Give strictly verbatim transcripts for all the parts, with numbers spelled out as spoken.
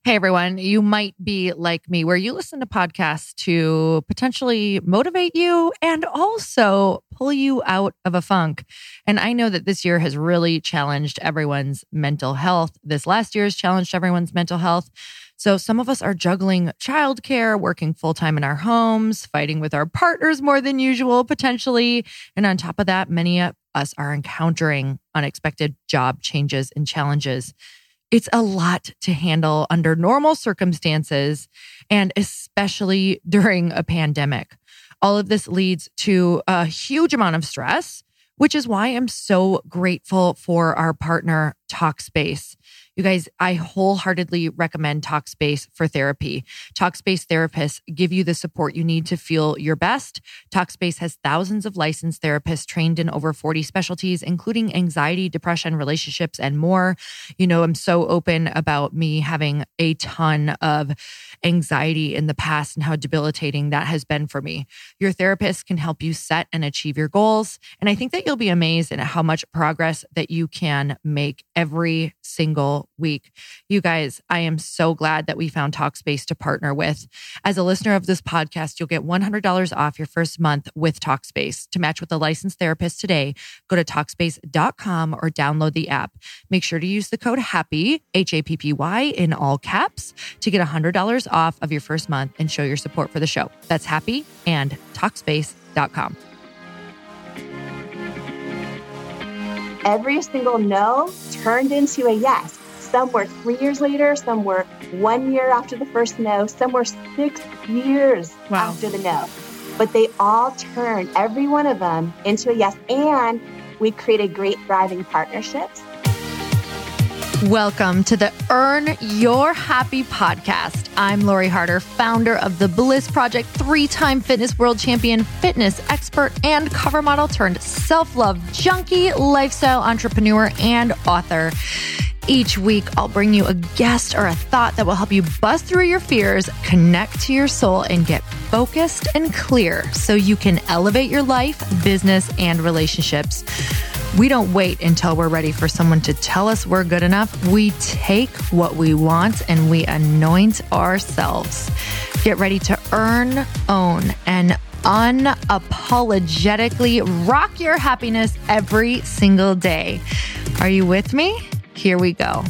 Hey, everyone. You might be like me, where you listen to podcasts to potentially motivate you and also pull you out of a funk. And I know that this year has really challenged everyone's mental health. This last year has challenged everyone's mental health. So some of us are juggling childcare, working full-time in our homes, fighting with our partners more than usual, potentially. And on top of that, many of us are encountering unexpected job changes and challenges. It's a lot to handle under normal circumstances, and especially during a pandemic. All of this leads to a huge amount of stress, which is why I'm so grateful for our partner, Talkspace. You guys, I wholeheartedly recommend Talkspace for therapy. Talkspace therapists give you the support you need to feel your best. Talkspace has thousands of licensed therapists trained in over forty specialties, including anxiety, depression, relationships, and more. You know, I'm so open about me having a ton of anxiety in the past and how debilitating that has been for me. Your therapist can help you set and achieve your goals. And I think that you'll be amazed at how much progress that you can make every single week. You guys, I am so glad that we found Talkspace to partner with. As a listener of this podcast, you'll get one hundred dollars off your first month with Talkspace. To match with a licensed therapist today, go to Talkspace dot com or download the app. Make sure to use the code HAPPY, H A P P Y, in all caps to get one hundred dollars off of your first month and show your support for the show. That's HAPPY and Talkspace dot com. Every single no turned into a yes. Some were three years later, some were one year after the first no, some were six years wow. after the no. But they all turned, every one of them, into a yes. And we created great, thriving partnerships. Welcome to the Earn Your Happy podcast. I'm Lori Harder, founder of The Bliss Project, three-time fitness world champion, fitness expert, and cover model turned self-love junkie, lifestyle entrepreneur, and author. Each week, I'll bring you a guest or a thought that will help you bust through your fears, connect to your soul, and get focused and clear so you can elevate your life, business, and relationships. We don't wait until we're ready for someone to tell us we're good enough. We take what we want and we anoint ourselves. Get ready to earn, own, and unapologetically rock your happiness every single day. Are you with me? Here we go.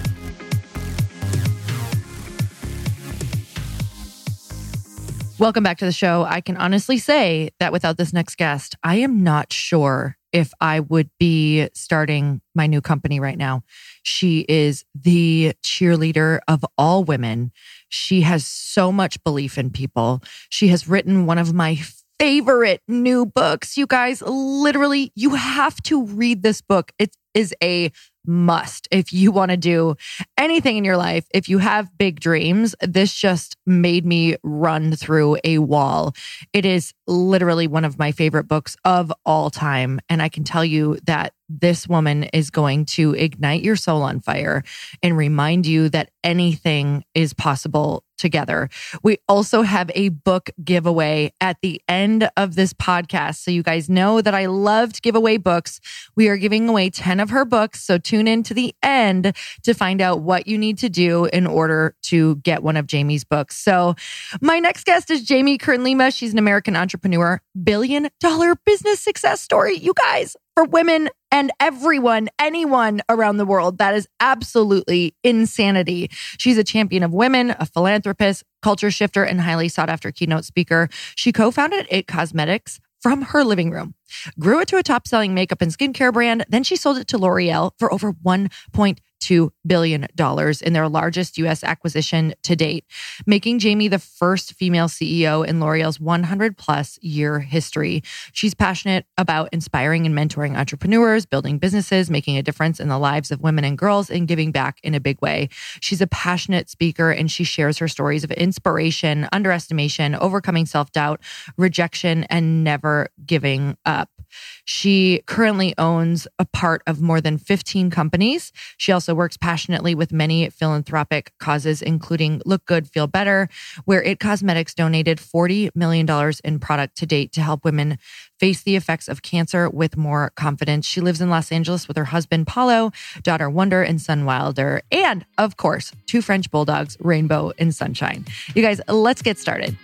Welcome back to the show. I can honestly say that without this next guest, I am not sure if I would be starting my new company right now. She is the cheerleader of all women. She has so much belief in people. She has written one of my favorite new books. You guys, literally, you have to read this book. It is a must. If you want to do anything in your life, if you have big dreams, this just made me run through a wall. It is literally one of my favorite books of all time. And I can tell you that this woman is going to ignite your soul on fire and remind you that anything is possible together. We also have a book giveaway at the end of this podcast. So you guys know that I love to give away books. We are giving away ten of her books. So tune in to the end to find out what you need to do in order to get one of Jamie's books. So my next guest is Jamie Kern-Lima. She's an American entrepreneur, billion dollar business success story. You guys, for women and everyone, anyone around the world, that is absolutely insanity. She's a champion of women, a philanthropist, culture shifter, and highly sought after keynote speaker. She co-founded It Cosmetics from her living room, grew it to a top-selling makeup and skincare brand. Then she sold it to L'Oreal for over one point two billion dollars in their largest U S acquisition to date, making Jamie the first female C E O in L'Oreal's one hundred plus year history. She's passionate about inspiring and mentoring entrepreneurs, building businesses, making a difference in the lives of women and girls, and giving back in a big way. She's a passionate speaker, and she shares her stories of inspiration, underestimation, overcoming self-doubt, rejection, and never giving up. She currently owns a part of more than fifteen companies. She also also works passionately with many philanthropic causes, including Look Good, Feel Better, where It Cosmetics donated forty million dollars in product to date to help women face the effects of cancer with more confidence. She lives in Los Angeles with her husband, Paulo, daughter Wonder, and son Wilder, and of course, two French bulldogs, Rainbow and Sunshine. You guys, let's get started.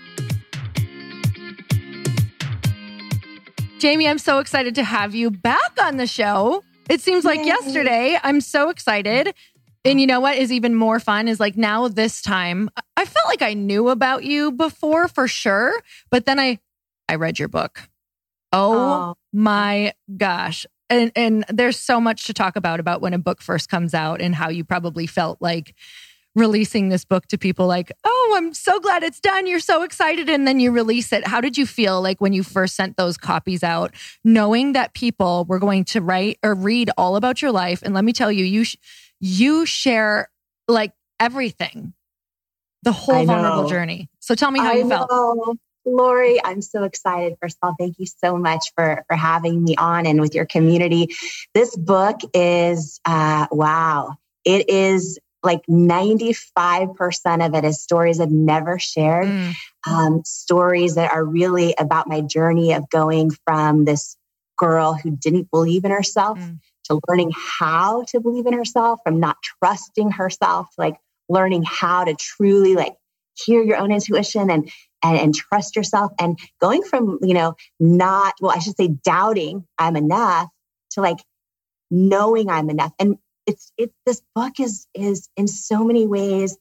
Jamie, I'm so excited to have you back on the show. It seems like Yay. yesterday. I'm so excited. And you know what is even more fun is like now this time, I felt like I knew about you before for sure, but then I, I read your book. Oh, oh. my gosh. And, and there's so much to talk about, about when a book first comes out and how you probably felt like releasing this book to people like, oh, I'm so glad it's done. You're so excited. And then you release it. How did you feel like when you first sent those copies out, knowing that people were going to write or read all about your life? And let me tell you, you, sh- you share like everything, the whole vulnerable journey. So tell me how I you felt. Know. Lori, I'm so excited. First of all, thank you so much for, for having me on and with your community. This book is, uh, wow, it is like ninety-five percent of it is stories I've never shared. Mm. Um, stories that are really about my journey of going from this girl who didn't believe in herself mm. to learning how to believe in herself, from not trusting herself, to like learning how to truly like hear your own intuition and, and, and trust yourself, and going from, you know, not, well, I should say doubting I'm enough to like knowing I'm enough. And It's it's this book is is in so many ways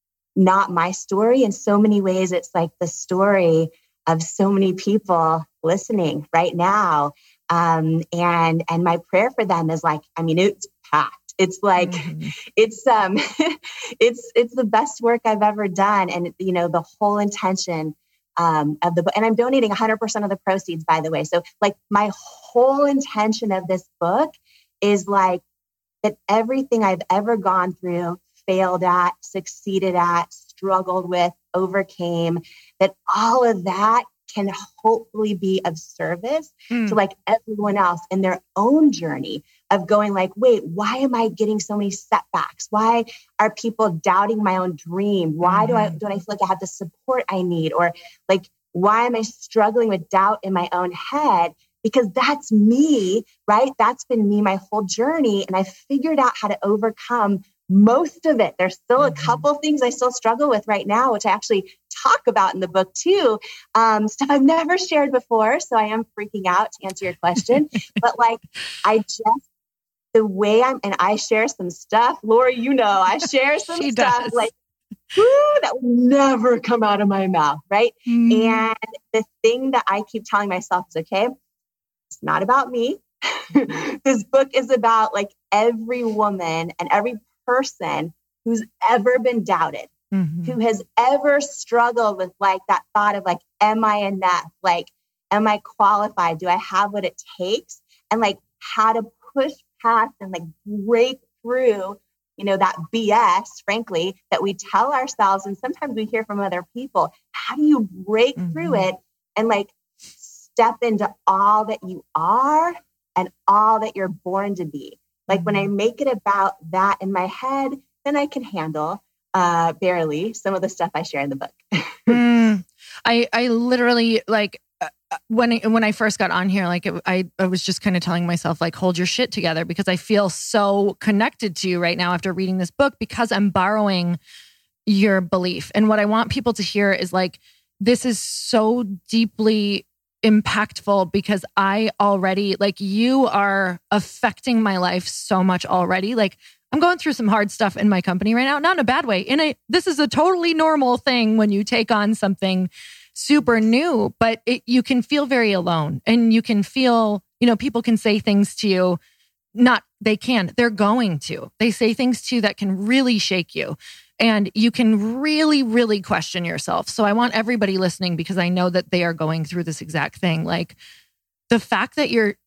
not my story. In so many ways, it's like the story of so many people listening right now. Um, and and my prayer for them is like, I mean, it's packed. It's like mm-hmm. it's um it's it's the best work I've ever done. And you know, the whole intention um, of the book. And I'm donating one hundred percent of the proceeds, by the way. So like my whole intention of this book is like, that everything I've ever gone through, failed at, succeeded at, struggled with, overcame, that all of that can hopefully be of service mm. to like everyone else in their own journey of going like, wait, why am I getting so many setbacks? Why are people doubting my own dream? Why mm-hmm. do I, don't I feel like I have the support I need? Or like, why am I struggling with doubt in my own head? Because that's me, right? That's been me my whole journey. And I figured out how to overcome most of it. There's still mm-hmm. a couple things I still struggle with right now, which I actually talk about in the book too. Um, stuff I've never shared before. So I am freaking out to answer your question. But like, I just, the way I'm, and I share some stuff, Lori, you know, I share some she stuff does. like, woo, that will never come out of my mouth, right? Mm. And the thing that I keep telling myself is, okay, it's not about me. This book is about like every woman and every person who's ever been doubted, mm-hmm. who has ever struggled with like that thought of like, am I enough? Like, am I qualified? Do I have what it takes? And like how to push past and like break through, you know, that B S, frankly, that we tell ourselves. And sometimes we hear from other people. How do you break mm-hmm. through it and like step into all that you are and all that you're born to be? Like mm-hmm. when I make it about that in my head, then I can handle uh, barely some of the stuff I share in the book. mm, I I literally like uh, when when I first got on here, like it, I I was just kind of telling myself like, hold your shit together, because I feel so connected to you right now after reading this book, because I'm borrowing your belief. And what I want people to hear is like, this is so deeply impactful, because I already, like, you are affecting my life so much already. Like, I'm going through some hard stuff in my company right now, not in a bad way. In a, this is a totally normal thing when you take on something super new, but it, you can feel very alone, and you can feel, you know, people can say things to you, not, they can, they're going to, they say things to you that can really shake you. And you can really, really question yourself. So I want everybody listening, because I know that they are going through this exact thing. Like the fact that you're,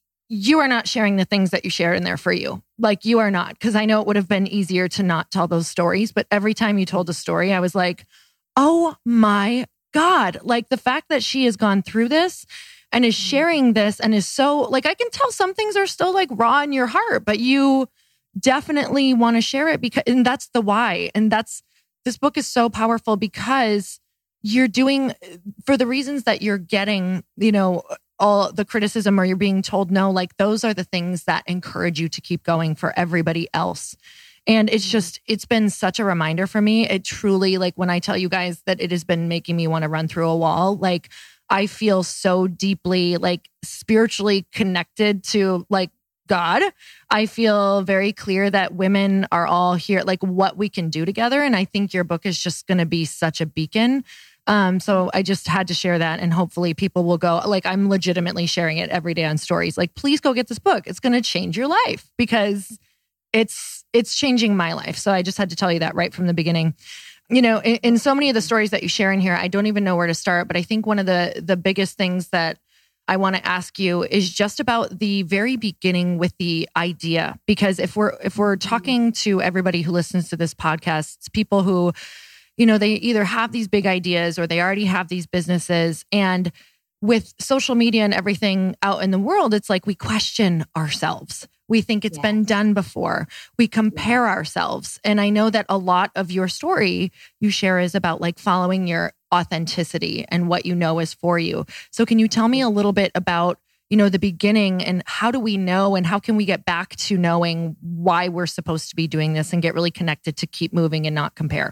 you are not sharing the things that you share in there for you. Like you are not, because I know it would have been easier to not tell those stories. But every time you told a story, I was like, oh my God, like the fact that she has gone through this and is sharing this and is so like, I can tell some things are still like raw in your heart, but you definitely want to share it because, and that's the why. And that's, this book is so powerful because you're doing, for the reasons that you're getting, you know, all the criticism or you're being told no, like those are the things that encourage you to keep going for everybody else. And it's just, it's been such a reminder for me. It truly, like when I tell you guys that it has been making me want to run through a wall, like I feel so deeply like spiritually connected to like God. I feel very clear that women are all here, like what we can do together. And I think your book is just going to be such a beacon. Um, so I just had to share that, and hopefully people will go, like I'm legitimately sharing it every day on stories. Like, please go get this book. It's going to change your life because it's, it's changing my life. So I just had to tell you that right from the beginning. You know, in, in so many of the stories that you share in here, I don't even know where to start, but I think one of the, the biggest things that I want to ask you is just about the very beginning with the idea. Because if we're, if we're talking to everybody who listens to this podcast, it's people who, you know, they either have these big ideas or they already have these businesses. And with social media and everything out in the world, it's like we question ourselves. We think it's yeah. been done before. We compare yeah. ourselves. And I know that a lot of your story you share is about like following your authenticity and what you know is for you. So can you tell me a little bit about, you know, the beginning and how do we know and how can we get back to knowing why we're supposed to be doing this and get really connected to keep moving and not compare?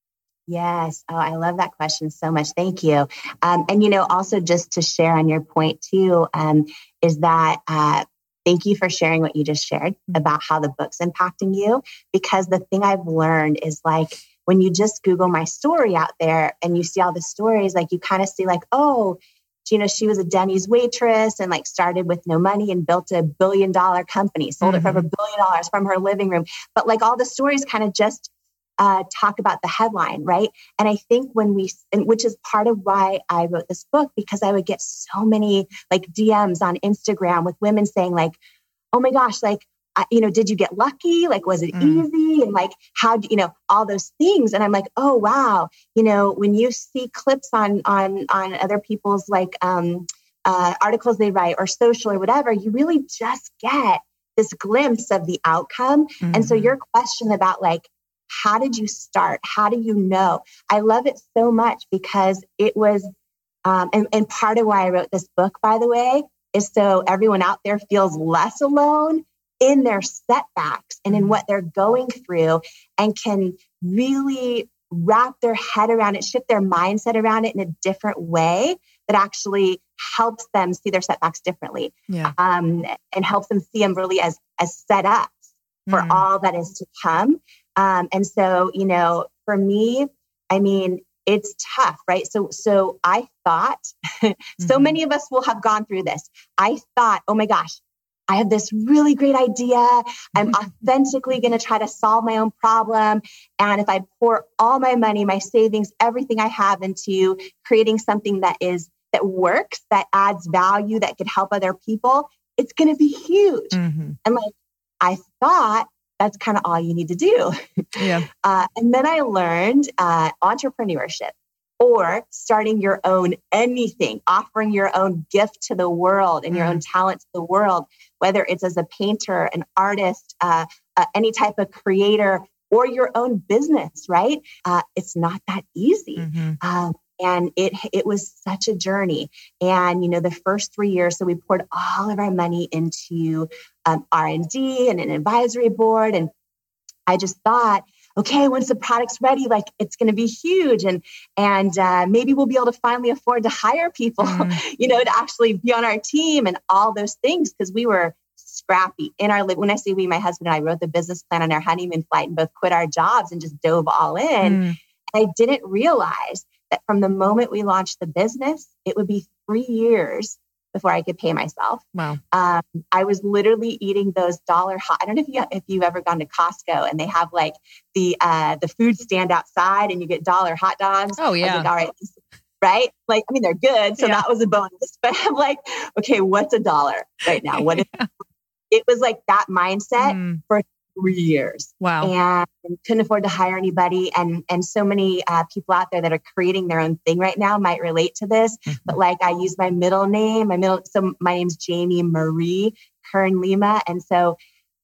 Yes. Oh, I love that question so much. Thank you. Um, and, you know, also just to share on your point too, um, is that, uh, thank you for sharing what you just shared about how the book's impacting you, because the thing I've learned is like, when you just Google my story out there and you see all the stories, like you kind of see like, oh, you know, she was a Denny's waitress and like started with no money and built a billion dollar company, sold mm-hmm. it for a billion dollars from her living room. But like all the stories kind of just Uh, talk about the headline, right? And I think when we, and which is part of why I wrote this book, because I would get so many like D Ms on Instagram with women saying like, oh my gosh, like, I, you know, did you get lucky? Like, was it mm. easy? And like, how do you know, all those things. And I'm like, oh, wow. You know, when you see clips on, on, on other people's like um, uh, articles they write or social or whatever, you really just get this glimpse of the outcome. Mm-hmm. And so your question about like, how did you start? How do you know? I love it so much because it was, um, and, and part of why I wrote this book, by the way, is so everyone out there feels less alone in their setbacks and in what they're going through and can really wrap their head around it, shift their mindset around it in a different way that actually helps them see their setbacks differently. Yeah. Um, and helps them see them really as, as set up for mm. all that is to come. Um, and so, you know, for me, I mean, it's tough, right? So, so I thought, so mm-hmm. many of us will have gone through this. I thought, oh my gosh, I have this really great idea. I'm authentically going to try to solve my own problem. And if I pour all my money, my savings, everything I have into creating something that is, that works, that adds value, that could help other people, it's going to be huge. Mm-hmm. And like, I thought, that's kind of all you need to do. Yeah. Uh, and then I learned uh, entrepreneurship or starting your own anything, offering your own gift to the world and mm. your own talent to the world, whether it's as a painter, an artist, uh, uh, any type of creator, or your own business, right? Uh, it's not that easy. Mm-hmm. Um, And it it was such a journey. And, you know, the first three years, so we poured all of our money into um, R and D and an advisory board. And I just thought, okay, once the product's ready, like it's going to be huge. And and uh, maybe we'll be able to finally afford to hire people, mm. you know, to actually be on our team and all those things. Because we were scrappy in our, when I say we, my husband and I wrote the business plan on our honeymoon flight and both quit our jobs and just dove all in. Mm. And I didn't realize that from the moment we launched the business, it would be three years before I could pay myself. Wow. Um, I was literally eating those dollar hot. I don't know if you if you've ever gone to Costco and they have like the uh, the food stand outside and you get dollar hot dogs. Oh yeah. I was like, all right, right? Like, I mean, they're good, so yeah. that was a bonus. But I'm like, okay, what's a dollar right now? What? yeah. is, it was like that mindset mm. for three years. Wow. And couldn't afford to hire anybody. And, and so many uh, people out there that are creating their own thing right now might relate to this. Mm-hmm. But like I use my middle name, my middle, so my name's Jamie Marie Kern Lima. And so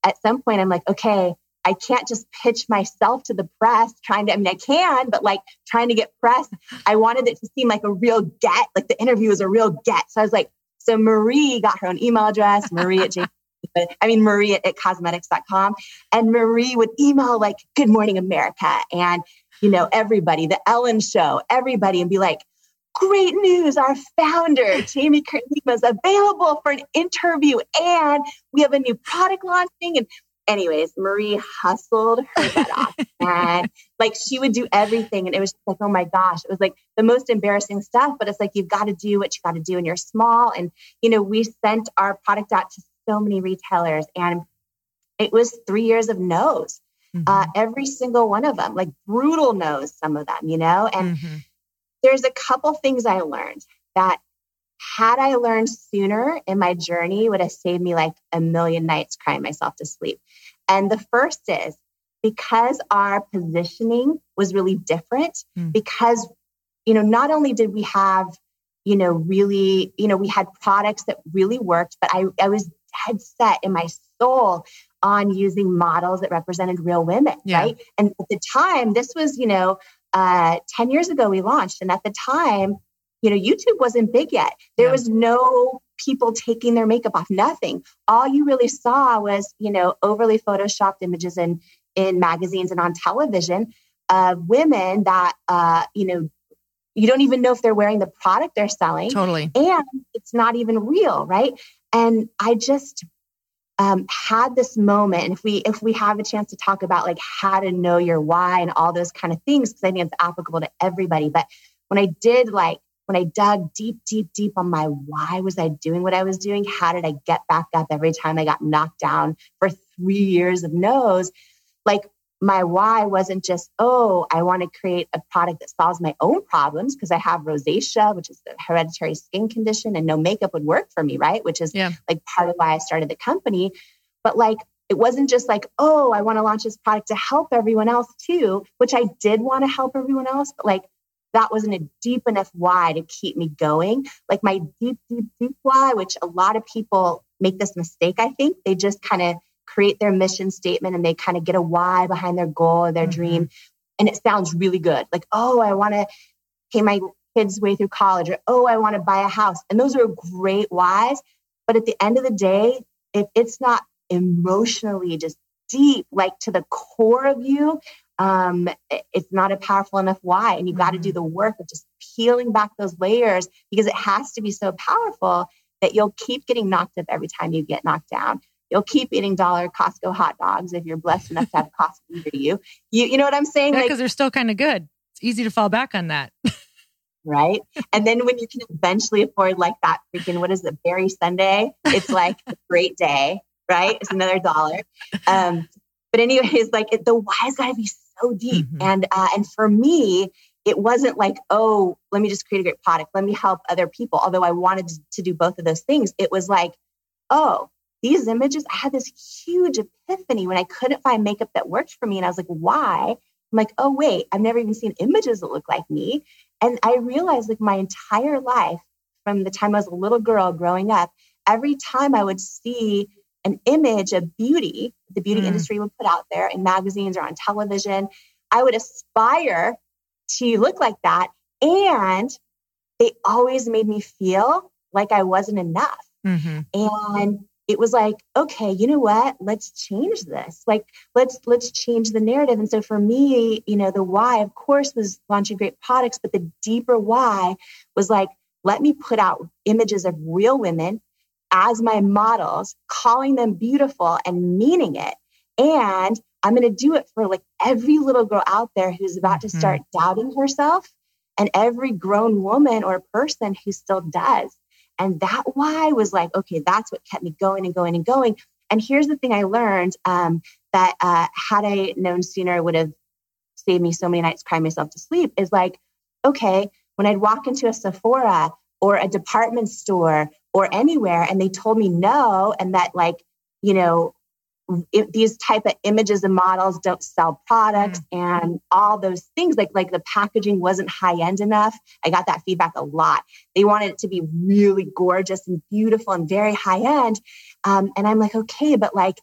at some point I'm like, okay, I can't just pitch myself to the press trying to, I mean, I can, but like trying to get press, I wanted it to seem like a real get, like the interview was a real get. So I was like, so Marie got her own email address, Marie at J. I mean, Marie at, at cosmetics dot com. And Marie would email like, Good Morning America. And, you know, everybody, the Ellen Show, everybody, and be like, great news. Our founder, Jamie Kern Lima, is available for an interview. And we have a new product launching. And anyways, Marie hustled her butt off. And like, she would do everything. And it was like, oh my gosh, it was like the most embarrassing stuff. But it's like, you've got to do what you got to do and you're small. And, you know, we sent our product out to so many retailers, and it was three years of no's, mm-hmm. uh, every single one of them, like brutal no's, some of them, you know, and mm-hmm. there's a couple things I learned that had I learned sooner in my journey would have saved me like a million nights crying myself to sleep. And the first is because our positioning was really different, mm-hmm. because, you know, not only did we have, you know, really, you know, we had products that really worked, but I, I was dead set in my soul on using models that represented real women, yeah. right? And at the time, this was, you know, uh, ten years ago we launched. And at the time, you know, YouTube wasn't big yet. There yeah. was no people taking their makeup off, nothing. All you really saw was, you know, overly photoshopped images in, in magazines and on television of women that, uh, you know, you don't even know if they're wearing the product they're selling. Totally. And it's not even real, right? And I just um, had this moment. And if we if we have a chance to talk about like how to know your why and all those kind of things, because I think it's applicable to everybody. But when I did like, when I dug deep, deep, deep on my why was I doing what I was doing? How did I get back up every time I got knocked down for three years of no's? Like, my why wasn't just, oh, I want to create a product that solves my own problems because I have rosacea, which is a hereditary skin condition, and no makeup would work for me, right? Which is yeah. like part of why I started the company. But like, it wasn't just like, oh, I want to launch this product to help everyone else too, which I did want to help everyone else. But like, that wasn't a deep enough why to keep me going. Like my deep, deep, deep why, which a lot of people make this mistake, I think. They just kind of create their mission statement and they kind of get a why behind their goal or their mm-hmm. dream. And it sounds really good. Like, oh, I want to pay my kids' way through college, or, oh, I want to buy a house. And those are great whys. But at the end of the day, if it's not emotionally just deep, like to the core of you, um, it's not a powerful enough why. And you got to do the work of just peeling back those layers, because it has to be so powerful that you'll keep getting knocked up every time you get knocked down. You'll keep eating dollar Costco hot dogs if you're blessed enough to have Costco near you. You, you know what I'm saying? Yeah, because like, they're still kind of good. It's easy to fall back on that. Right? And then when you can eventually afford like that freaking, what is it, Berry Sunday? It's like a great day, right? It's another dollar. Um, but anyways, like it, the why's got to be so deep. Mm-hmm. And uh, and for me, it wasn't like, oh, let me just create a great product. Let me help other people. Although I wanted to, to do both of those things. It was like, oh, these images, I had this huge epiphany when I couldn't find makeup that worked for me. And I was like, why? I'm like, oh, wait, I've never even seen images that look like me. And I realized like my entire life, from the time I was a little girl growing up, every time I would see an image of beauty, the beauty mm. industry would put out there in magazines or on television, I would aspire to look like that. And they always made me feel like I wasn't enough. Mm-hmm. And it was like, okay, you know what? Let's change this. Like, let's, let's change the narrative. And so for me, you know, the why, of course, was launching great products, but the deeper why was like, let me put out images of real women as my models, calling them beautiful and meaning it. And I'm going to do it for like every little girl out there who's about to start mm-hmm. doubting herself, and every grown woman or person who still does. And that why was like, okay, that's what kept me going and going and going. And here's the thing I learned, um, that uh, had I known sooner would have saved me so many nights crying myself to sleep, is like, okay, when I'd walk into a Sephora or a department store or anywhere and they told me no, and that like, you know, if these type of images and models don't sell products mm. and all those things, like, like the packaging wasn't high end enough. I got that feedback a lot. They wanted it to be really gorgeous and beautiful and very high end. Um, and I'm like, okay, but like,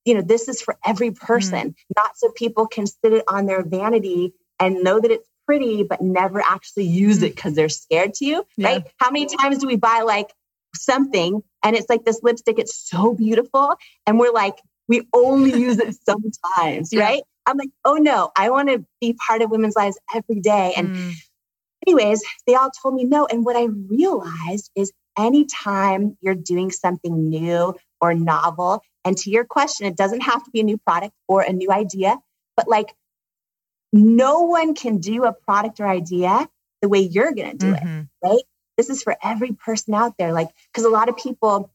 you know, this is for every person, mm. not so people can sit it on their vanity and know that it's pretty, but never actually use mm. it because they're scared to you, yeah. right? How many times do we buy like something and it's like this lipstick, it's so beautiful. And we're like, we only use it sometimes, yeah. right? I'm like, oh no, I want to be part of women's lives every day. And mm. anyways, they all told me no. And what I realized is anytime you're doing something new or novel, and to your question, it doesn't have to be a new product or a new idea, but like no one can do a product or idea the way you're going to do mm-hmm. it, right? This is for every person out there. Like, because a lot of people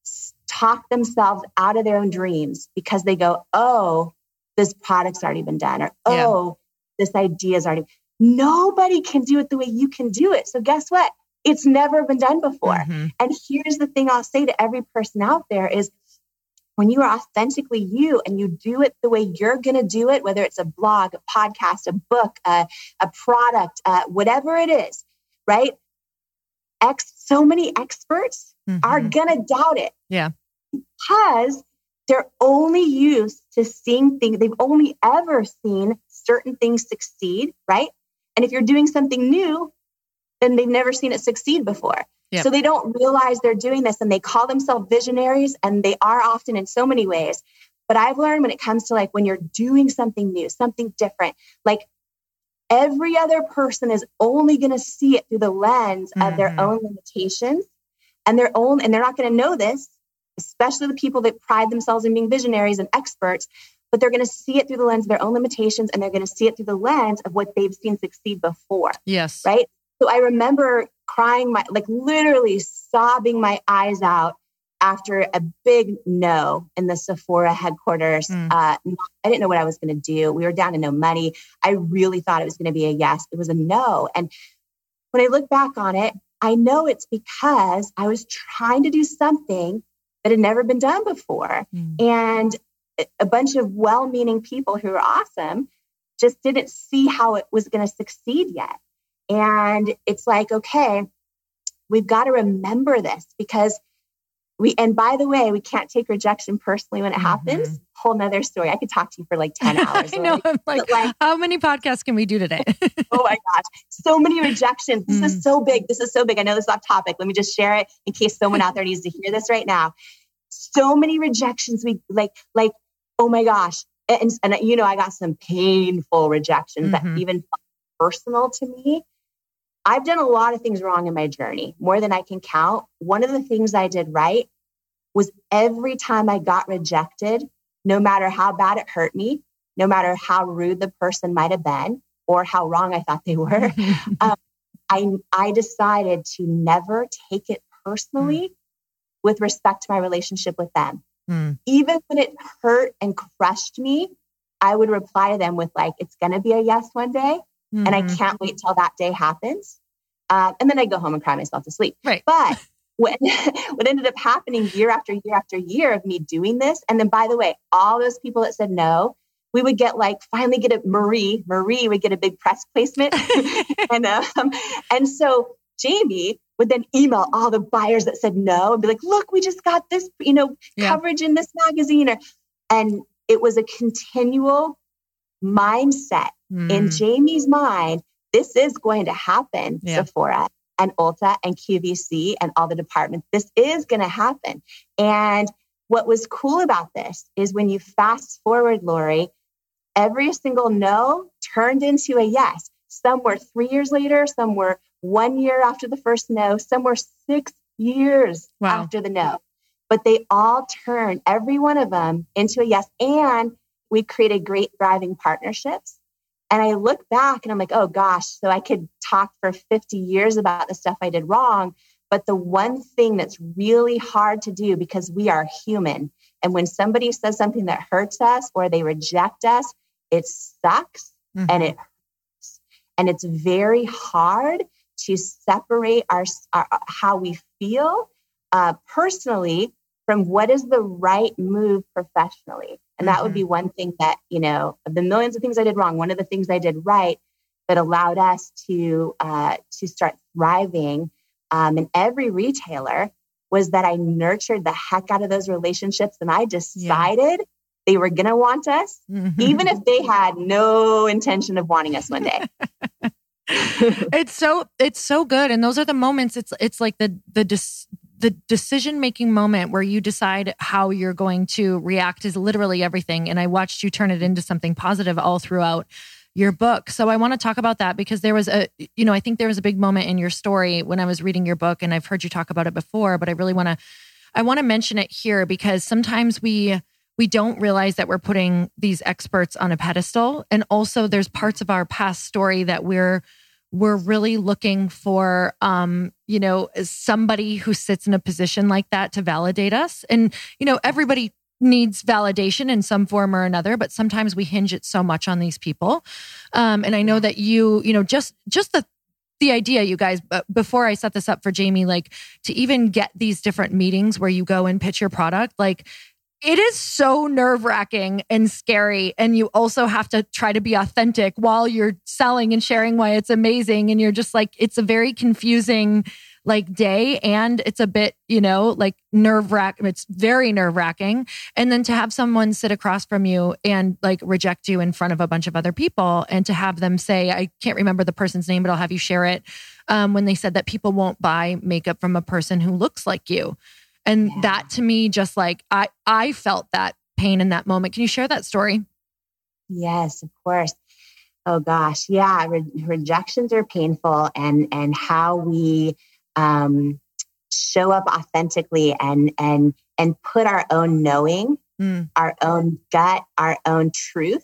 talk themselves out of their own dreams because they go, oh, this product's already been done, or oh, yeah. this idea's already. Nobody can do it the way you can do it. So guess what? It's never been done before. Mm-hmm. And here's the thing I'll say to every person out there is when you are authentically you and you do it the way you're going to do it, whether it's a blog, a podcast, a book, a, a product, uh, whatever it is, right? Ex- so many experts mm-hmm. are going to doubt it. Yeah. Because they're only used to seeing things. They've only ever seen certain things succeed, right? And if you're doing something new, then they've never seen it succeed before. Yep. So they don't realize they're doing this and they call themselves visionaries, and they are often in so many ways. But I've learned when it comes to like when you're doing something new, something different, like every other person is only going to see it through the lens mm-hmm. of their own limitations and their own, and they're not going to know this, especially the people that pride themselves in being visionaries and experts, but they're going to see it through the lens of their own limitations, and they're going to see it through the lens of what they've seen succeed before. Yes. Right. So I remember crying, my like literally sobbing my eyes out after a big no in the Sephora headquarters. Mm. Uh, I didn't know what I was going to do. We were down to no money. I really thought it was going to be a yes. It was a no. And when I look back on it, I know it's because I was trying to do something that had never been done before. Mm. And a bunch of well-meaning people who are awesome just didn't see how it was going to succeed yet. And it's like, okay, we've got to remember this because we, and by the way, we can't take rejection personally when it mm-hmm. happens. Whole nother story. I could talk to you for like ten hours. I know. I'm like, like, how many podcasts can we do today? Oh my gosh. So many rejections. This mm. is so big. This is so big. I know this is off topic. Let me just share it in case someone out there needs to hear this right now. So many rejections. We like, like, oh my gosh. And, and you know, I got some painful rejections mm-hmm. that even personal to me. I've done a lot of things wrong in my journey, more than I can count. One of the things I did right was every time I got rejected, no matter how bad it hurt me, no matter how rude the person might have been or how wrong I thought they were, um, I, I decided to never take it personally mm. with respect to my relationship with them. Mm. Even when it hurt and crushed me, I would reply to them with like, it's going to be a yes one day. Mm-hmm. And I can't wait till that day happens. Um, and then I go home and cry myself to sleep. Right. But when, what ended up happening year after year after year of me doing this. And then, by the way, all those people that said no, we would get like, finally get a Marie, Marie would get a big press placement. and, um, and so Jamie would then email all the buyers that said no and be like, look, we just got this, you know, yeah. coverage in this magazine. Or, and it was a continual mindset mm. in Jamie's mind. This is going to happen, yeah. Sephora and Ulta and Q V C and all the departments. This is going to happen. And what was cool about this is when you fast forward, Lori, every single no turned into a yes. Some were three years later, some were one year after the first no, some were six years wow. after the no. But they all turned, every one of them, into a yes. And we created great thriving partnerships. And I look back and I'm like, oh gosh, so I could talk for fifty years about the stuff I did wrong. But the one thing that's really hard to do, because we are human. And when somebody says something that hurts us or they reject us, it sucks mm-hmm. and it hurts. And it's very hard to separate our, our how we feel uh, personally from what is the right move professionally. And that mm-hmm. would be one thing that, you know, of the millions of things I did wrong, one of the things I did right that allowed us to uh, to start thriving um, in every retailer was that I nurtured the heck out of those relationships. And I decided yeah. they were going to want us, mm-hmm. even if they had no intention of wanting us one day. It's so, it's so good. And those are the moments, it's, it's like the, the, dis, the decision-making moment where you decide how you're going to react is literally everything. And I watched you turn it into something positive all throughout your book. So I want to talk about that because there was a, you know, I think there was a big moment in your story when I was reading your book, and I've heard you talk about it before, but I really want to, I want to mention it here because sometimes we, we don't realize that we're putting these experts on a pedestal. And also there's parts of our past story that we're, we're really looking for, um, you know, somebody who sits in a position like that to validate us. And, you know, everybody needs validation in some form or another, but sometimes we hinge it so much on these people. Um, and I know that you, you know, just, just the, the idea, you guys, before I set this up for Jamie, like to even get these different meetings where you go and pitch your product, like it is so nerve wracking and scary. And you also have to try to be authentic while you're selling and sharing why it's amazing. And you're just like, it's a very confusing like day. And it's a bit, you know, like nerve wracking. It's very nerve wracking. And then to have someone sit across from you and like reject you in front of a bunch of other people and to have them say, I can't remember the person's name, but I'll have you share it. Um, when they said that people won't buy makeup from a person who looks like you. And yeah. that to me, just like I, I felt that pain in that moment. Can you share that story? Yes, of course. Oh gosh. Yeah. Re- rejections are painful, and, and how we, um, show up authentically and, and, and put our own knowing, mm. our own gut, our own truth,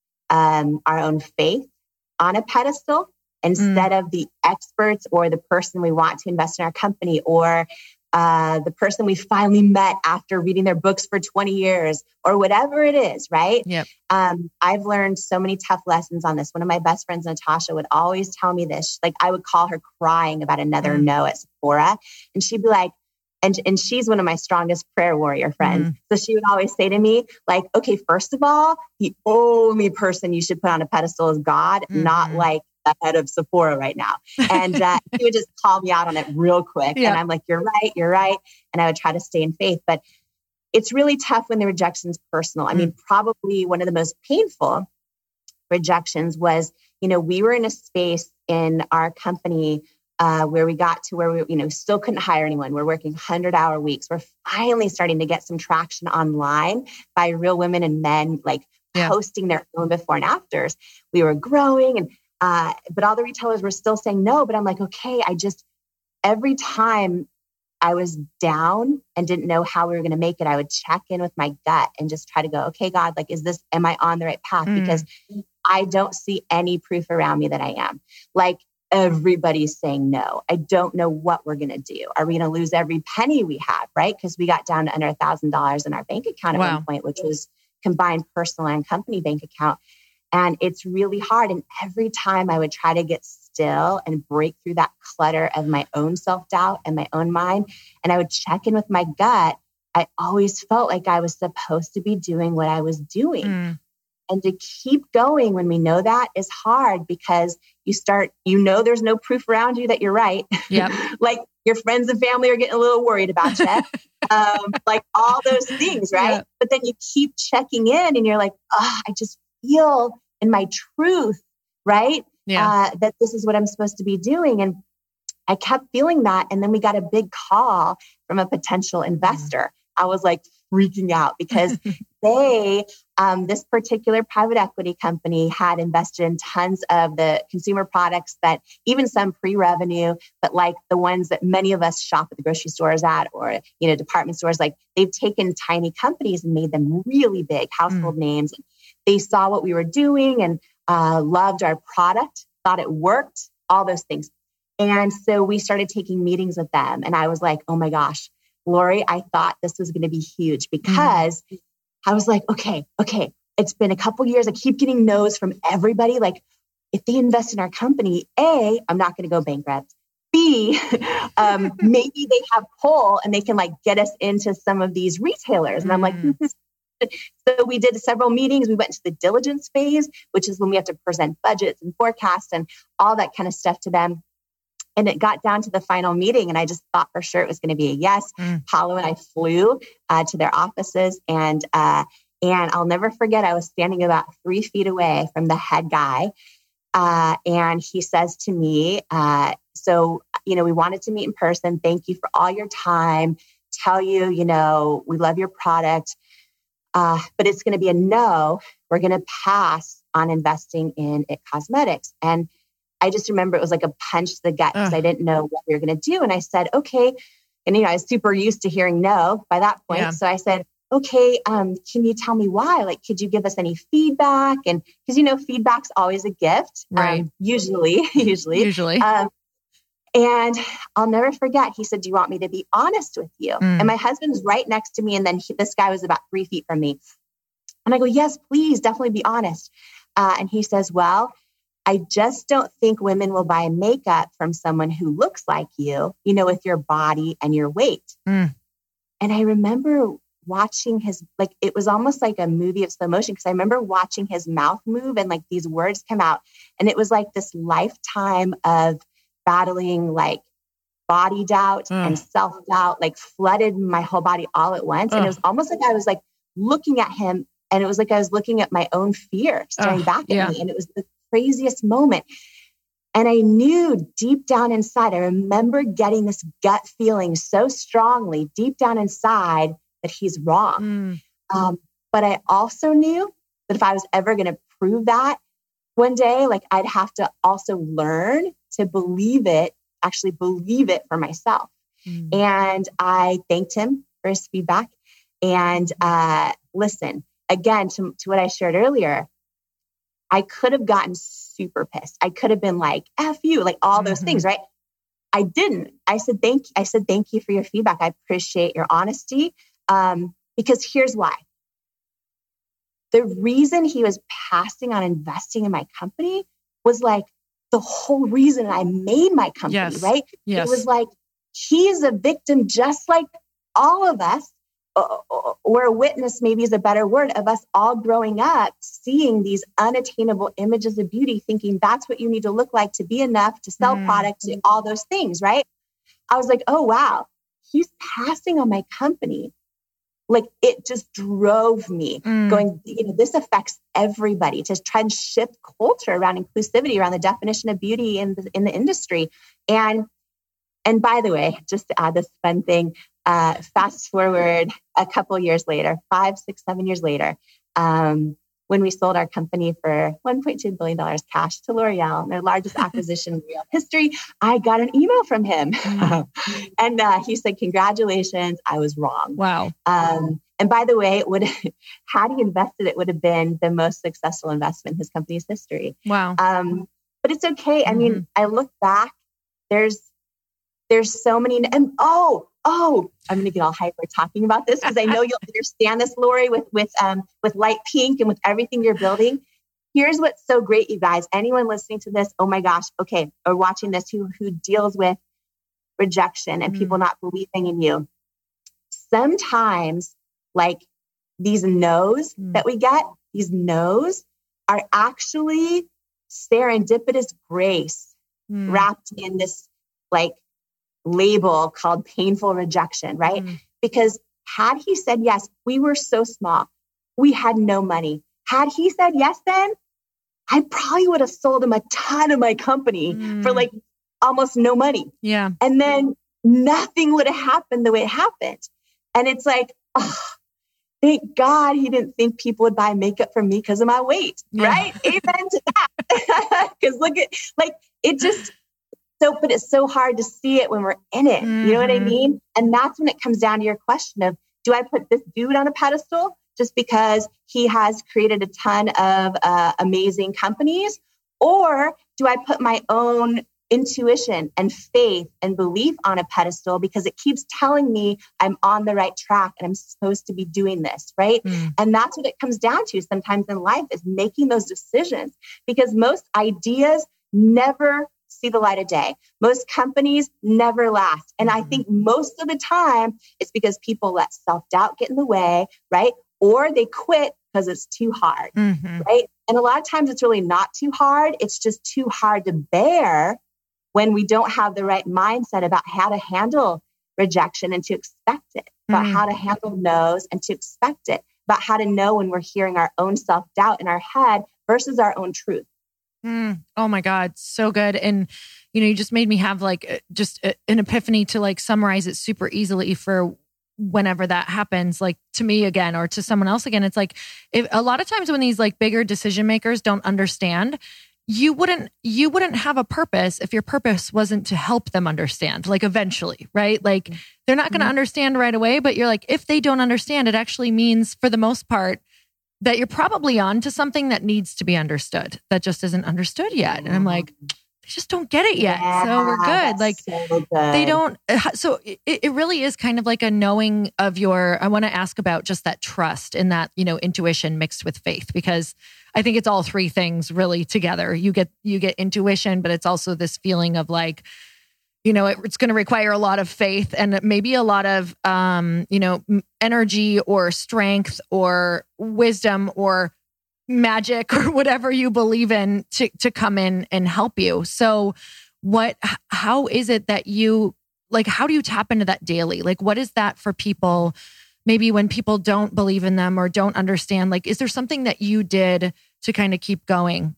um, our own faith on a pedestal instead mm. of the experts or the person we want to invest in our company, or Uh, the person we finally met after reading their books for twenty years or whatever it is, right? Yep. Um, I've learned so many tough lessons on this. One of my best friends, Natasha, would always tell me this. Like I would call her crying about another mm. no at Sephora. And she'd be like, and, and she's one of my strongest prayer warrior friends. Mm. So she would always say to me, like, okay, first of all, the only person you should put on a pedestal is God, mm. not like the head of Sephora right now. And uh, he would just call me out on it real quick. Yep. And I'm like, you're right, you're right. And I would try to stay in faith. But it's really tough when the rejection's personal. I mm. mean, probably one of the most painful rejections was, you know, we were in a space in our company uh, where we got to where we, you know, still couldn't hire anyone. We're working one hundred hour weeks. We're finally starting to get some traction online by real women and men, like yeah. posting their own before and afters. We were growing and Uh, but all the retailers were still saying no. But I'm like, okay, I just, every time I was down and didn't know how we were going to make it, I would check in with my gut and just try to go, okay, God, like, is this, am I on the right path? Mm. Because I don't see any proof around me that I am. Like everybody's saying no. I don't know what we're going to do. Are we going to lose every penny we have? Right. Because we got down to under a thousand dollars in our bank account at wow. one point, which was combined personal and company bank account. And it's really hard. And every time I would try to get still and break through that clutter of my own self-doubt and my own mind, and I would check in with my gut, I always felt like I was supposed to be doing what I was doing. Mm. And to keep going when we know that is hard because you start, you know, there's no proof around you that you're right. Yep. Like your friends and family are getting a little worried about you. um, like all those things, right? Yep. But then you keep checking in and you're like, oh, I just feel in my truth, right? Yeah. Uh, that this is what I'm supposed to be doing. And I kept feeling that. And then we got a big call from a potential investor. Mm-hmm. I was like freaking out because they, um, this particular private equity company had invested in tons of the consumer products that even some pre-revenue, but like the ones that many of us shop at the grocery stores at, or, you know, department stores, like they've taken tiny companies and made them really big household mm. names. They saw what we were doing and uh, loved our product, thought it worked, all those things. And so we started taking meetings with them. And I was like, oh my gosh, Lori, I thought this was going to be huge because mm. I was like, okay, okay, it's been a couple years. I keep getting no's from everybody. Like if they invest in our company, A, I'm not going to go bankrupt. B, um, maybe they have pull and they can like get us into some of these retailers. And mm. I'm like, this is So we did several meetings. We went into the diligence phase, which is when we have to present budgets and forecasts and all that kind of stuff to them. And it got down to the final meeting. And I just thought for sure it was going to be a yes. Mm. Paulo and I flew uh, to their offices. And uh, And I'll never forget, I was standing about three feet away from the head guy. Uh, and he says to me, uh, so, you know, we wanted to meet in person. Thank you for all your time. Tell you, you know, we love your product, uh, but it's going to be a no. We're going to pass on investing in It Cosmetics. And I just remember it was like a punch to the gut because I didn't know what we were going to do. And I said, okay. And, you know, I was super used to hearing no by that point. Yeah. So I said, okay, um, can you tell me why? Like, could you give us any feedback? And because, you know, feedback's always a gift. Right. Um, usually, usually. Usually. Um, and I'll never forget, he said, do you want me to be honest with you? Mm. And my husband's right next to me. And then he, this guy was about three feet from me. And I go, yes, please, definitely be honest. Uh, and he says, well, I just don't think women will buy makeup from someone who looks like you, you know, with your body and your weight. Mm. And I remember watching his, like, it was almost like a movie of slow motion because I remember watching his mouth move and like these words come out. And it was like this lifetime of battling like body doubt mm. and self-doubt, like flooded my whole body all at once. Uh. And it was almost like I was like looking at him and it was like I was looking at my own fear staring uh, back at yeah. me. And it was the craziest moment. And I knew deep down inside, I remember getting this gut feeling so strongly deep down inside that he's wrong. Mm. Um, but I also knew that if I was ever going to prove that one day, like I'd have to also learn to believe it, actually believe it for myself. Mm. And I thanked him for his feedback. And uh, listen, again, to, to what I shared earlier, I could have gotten super pissed. I could have been like, F you, like all those mm-hmm. things, right? I didn't. I said, thank you. I said, thank you for your feedback. I appreciate your honesty. Um, because here's why. The reason he was passing on investing in my company was like the whole reason I made my company, yes. right? Yes. It was like, he's a victim just like all of us, or a witness maybe is a better word, of us all growing up, seeing these unattainable images of beauty, thinking that's what you need to look like to be enough to sell mm. products, to all those things, right? I was like, oh, wow, he's passing on my company. Like it just drove me mm. going, you know, this affects everybody to try and shift culture around inclusivity, around the definition of beauty in the, in the industry. And, and by the way, just to add this fun thing, uh, fast forward a couple years later, five, six, seven years later, um, when we sold our company for one point two billion dollars cash to L'Oreal, their largest acquisition in L'Oreal history, I got an email from him. Mm. and uh, he said, congratulations, I was wrong. Wow. Um, and by the way, it would had he invested, it would have been the most successful investment in his company's history. Wow. Um, but it's okay. I mm-hmm. mean, I look back, there's there's so many, and oh, oh, I'm going to get all hyper talking about this because I know you'll understand this, Lori, with with um with Light Pink and with everything you're building. Here's what's so great, you guys. Anyone listening to this, oh my gosh, okay, or watching this who who deals with rejection and mm. people not believing in you. Sometimes, like these no's mm. that we get, these no's are actually serendipitous grace mm. wrapped in this like label called painful rejection, right? Mm. Because had he said yes, we were so small. We had no money. Had he said yes, then I probably would have sold him a ton of my company mm. for like almost no money. Yeah. And then nothing would have happened the way it happened. And it's like, oh, thank God he didn't think people would buy makeup from me because of my weight, yeah. right? Amen to that. Because look at, like, it just, So, but it's so hard to see it when we're in it. Mm-hmm. You know what I mean? And that's when it comes down to your question of, do I put this dude on a pedestal just because he has created a ton of uh, amazing companies? Or do I put my own intuition and faith and belief on a pedestal because it keeps telling me I'm on the right track and I'm supposed to be doing this, right? Mm. And that's what it comes down to sometimes in life, is making those decisions, because most ideas never see the light of day. Most companies never last. And mm-hmm. I think most of the time it's because people let self-doubt get in the way, right? Or they quit because it's too hard, mm-hmm. right? And a lot of times it's really not too hard. It's just too hard to bear when we don't have the right mindset about how to handle rejection and to expect it, about mm-hmm. how to handle no's and to expect it. about how to know when we're hearing our own self-doubt in our head versus our own truth. Mm, oh my God. So good. And, you know, you just made me have like just a, an epiphany to like summarize it super easily for whenever that happens, like to me again, or to someone else again. It's like, if a lot of times when these like bigger decision makers don't understand, you wouldn't, you wouldn't have a purpose if your purpose wasn't to help them understand, like eventually, right? Like they're not going to mm-hmm. understand right away, but you're like, if they don't understand, it actually means for the most part that you're probably on to something that needs to be understood that just isn't understood yet. And I'm like, they just don't get it yet. Yeah, so we're good. Like so good. they don't. So it, it really is kind of like a knowing of your, I want to ask about just that trust and that, you know, intuition mixed with faith, because I think it's all three things really together. You get, you get intuition, but it's also this feeling of like, you know, it, it's going to require a lot of faith and maybe a lot of, um, you know, energy or strength or wisdom or magic or whatever you believe in to, to come in and help you. So what, how is it that you, like, how do you tap into that daily? Like, what is that for people? Maybe when people don't believe in them or don't understand, like, is there something that you did to kind of keep going?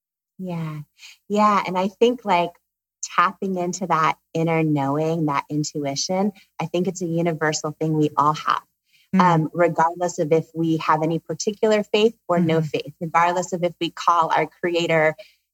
Yeah. Yeah. And I think like tapping into that inner knowing, that intuition, I think it's a universal thing we all have. Mm-hmm. Um, regardless of if we have any particular faith or mm-hmm. no faith, regardless of if we call our creator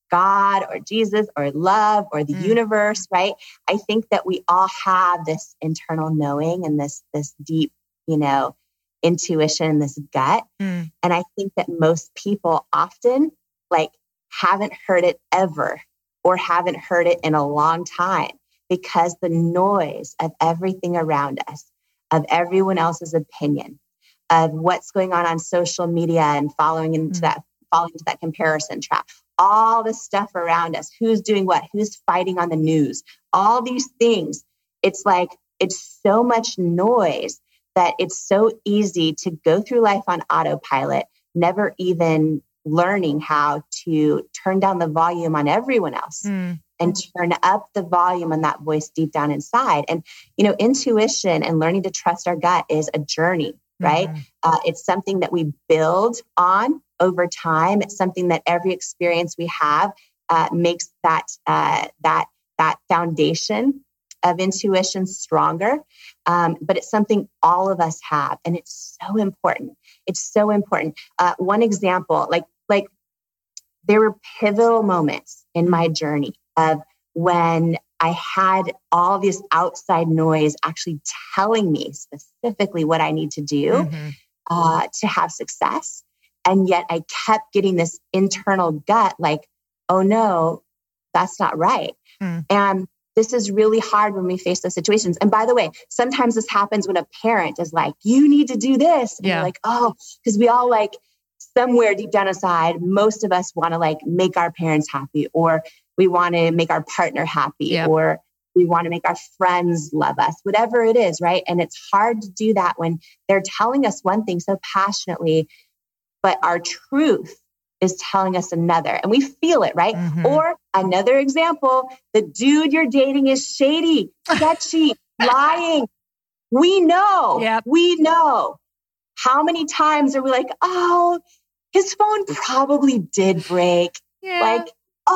God or Jesus or love or the mm-hmm. universe, right? I think that we all have this internal knowing and this, this deep, you know, intuition, this gut. Mm-hmm. And I think that most people often like haven't heard it ever or haven't heard it in a long time because the noise of everything around us, of everyone else's opinion, of what's going on on social media and following into mm-hmm. that, falling into that comparison trap, all the stuff around us, who's doing what, who's fighting on the news, all these things. It's like, it's so much noise that it's so easy to go through life on autopilot, never even learning how to turn down the volume on everyone else. Mm. And turn up the volume on that voice deep down inside. And, you know, intuition and learning to trust our gut is a journey, right? Mm-hmm. Uh, it's something that we build on over time. It's something that every experience we have uh, makes that, uh, that, that foundation of intuition stronger. Um, but it's something all of us have. And it's so important. It's so important. Uh, one example, like, like there were pivotal moments in my journey of when I had all this outside noise actually telling me specifically what I need to do mm-hmm. uh, to have success. And yet I kept getting this internal gut like, oh no, that's not right. Mm. And this is really hard when we face those situations. And by the way, sometimes this happens when a parent is like, you need to do this. And yeah. you're like, oh, because we all like somewhere deep down inside, most of us want to like make our parents happy, or we want to make our partner happy, yep. or we want to make our friends love us, whatever it is, right? And it's hard to do that when they're telling us one thing so passionately, but our truth is telling us another, and we feel it, right? Mm-hmm. Or another example, the dude you're dating is shady, sketchy, lying. We know, yep. we know. How many times are we like, oh, his phone probably did break. Yeah. Like,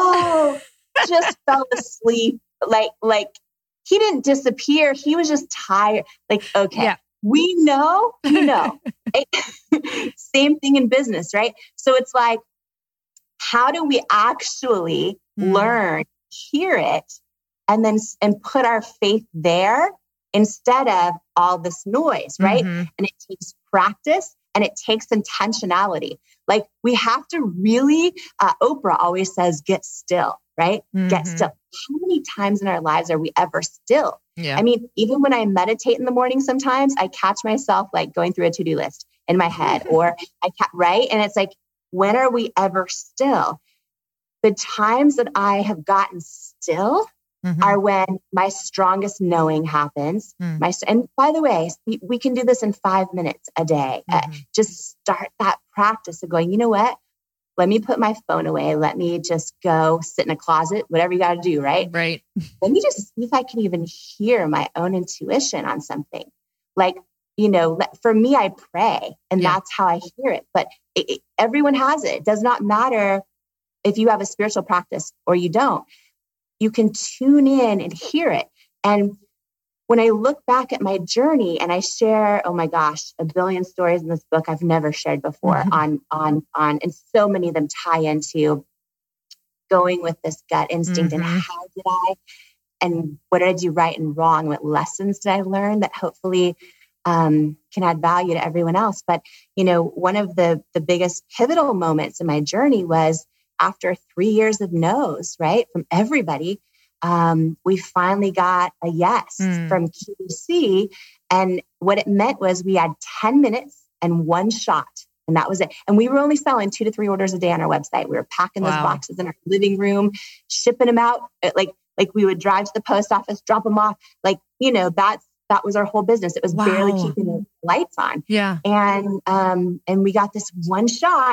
oh, just fell asleep. Like, like he didn't disappear. He was just tired. Like, okay, yeah. we know, you know. Same thing in business, right? So it's like, how do we actually mm. learn, hear it, and then and put our faith there instead of all this noise, right? Mm-hmm. And it takes practice and it takes intentionality. Like we have to really, uh, Oprah always says, get still, right? Mm-hmm. Get still. How many times in our lives are we ever still? Yeah. I mean, even when I meditate in the morning, sometimes I catch myself like going through a to-do list in my head or I ca- right. And it's like, when are we ever still? The times that I have gotten still mm-hmm. are when my strongest knowing happens. Mm. My And by the way, we, we can do this in five minutes a day. Mm-hmm. Uh, just start that practice of going, you know what? Let me put my phone away. Let me just go sit in a closet, whatever you got to do, right? Right. Let me just see if I can even hear my own intuition on something. Like, you know, for me, I pray and yeah. that's how I hear it. But it, it, everyone has it. It does not matter if you have a spiritual practice or you don't. You can tune in and hear it. And when I look back at my journey and I share, oh my gosh, a billion stories in this book I've never shared before mm-hmm. on, on, on, and so many of them tie into going with this gut instinct mm-hmm. and how did I, and what did I do right and wrong? What lessons did I learn that hopefully um, can add value to everyone else? But, you know, one of the, the biggest pivotal moments in my journey was after three years of no's, right? From everybody, um, we finally got a yes mm. from Q V C. And what it meant was we had ten minutes and one shot. And that was it. And we were only selling two to three orders a day on our website. We were packing wow. those boxes in our living room, shipping them out. Like, like we would drive to the post office, drop them off. Like, you know, that's, that was our whole business. It was wow. barely keeping the lights on. Yeah. And, um, and we got this one shot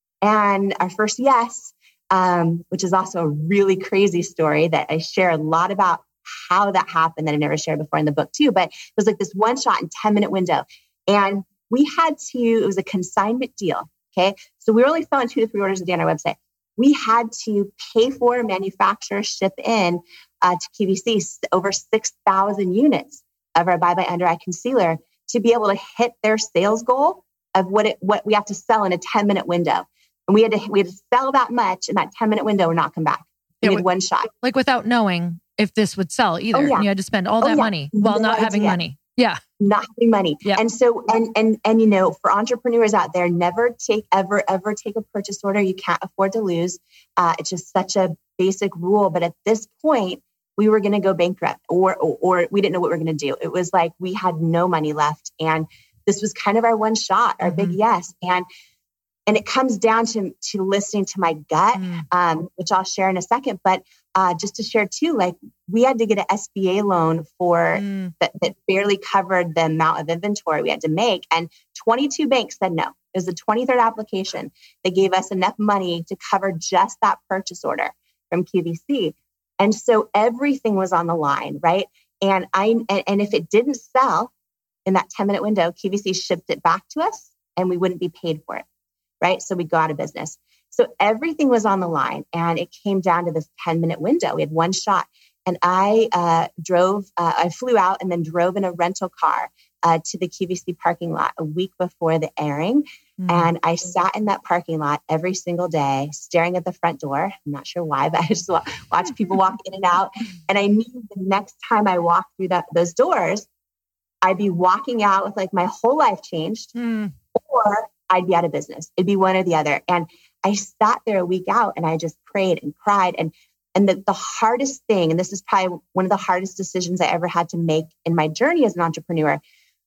and our first yes, um, which is also a really crazy story that I share a lot about how that happened that I never shared before in the book too. But it was like this one shot in ten minute window. And we had to, it was a consignment deal. Okay. So we were only selling two to three orders a day on our website. We had to pay for, manufacture, ship in uh, to Q V C over six thousand units of our Bye Bye Under Eye Concealer to be able to hit their sales goal of what it, what we have to sell in a ten minute window. And we had to, we had to sell that much in that ten minute window or not come back. We yeah, had one shot. Like without knowing if this would sell either. Oh, yeah. You had to spend all that oh, yeah. money while no not idea. having money. Yeah. Not having money. Yeah. And so, and, and, and, you know, for entrepreneurs out there, never take, ever, ever take a purchase order you can't afford to lose. Uh, it's just such a basic rule. But at this point, we were going to go bankrupt or, or, or we didn't know what we were going to do. It was like, we had no money left. And this was kind of our one shot, our mm-hmm. big yes. And, and it comes down to, to listening to my gut, mm. um, which I'll share in a second. But uh, just to share too, like we had to get an S B A loan for mm. that, that barely covered the amount of inventory we had to make. And twenty-two banks said no. It was the twenty-third application. They gave us enough money to cover just that purchase order from Q V C. And so everything was on the line, right? And I and, and if it didn't sell in that ten minute window, Q V C shipped it back to us and we wouldn't be paid for it. Right. So we go out of business. So everything was on the line and it came down to this ten minute window. We had one shot and I uh, drove, uh, I flew out and then drove in a rental car uh, to the Q V C parking lot a week before the airing. Mm-hmm. And I sat in that parking lot every single day, staring at the front door. I'm not sure why, but I just watched people walk in and out. And I knew the next time I walked through that, those doors, I'd be walking out with like my whole life changed mm. or I'd be out of business. It'd be one or the other. And I sat there a week out and I just prayed and cried. And, and the, the hardest thing, and this is probably one of the hardest decisions I ever had to make in my journey as an entrepreneur,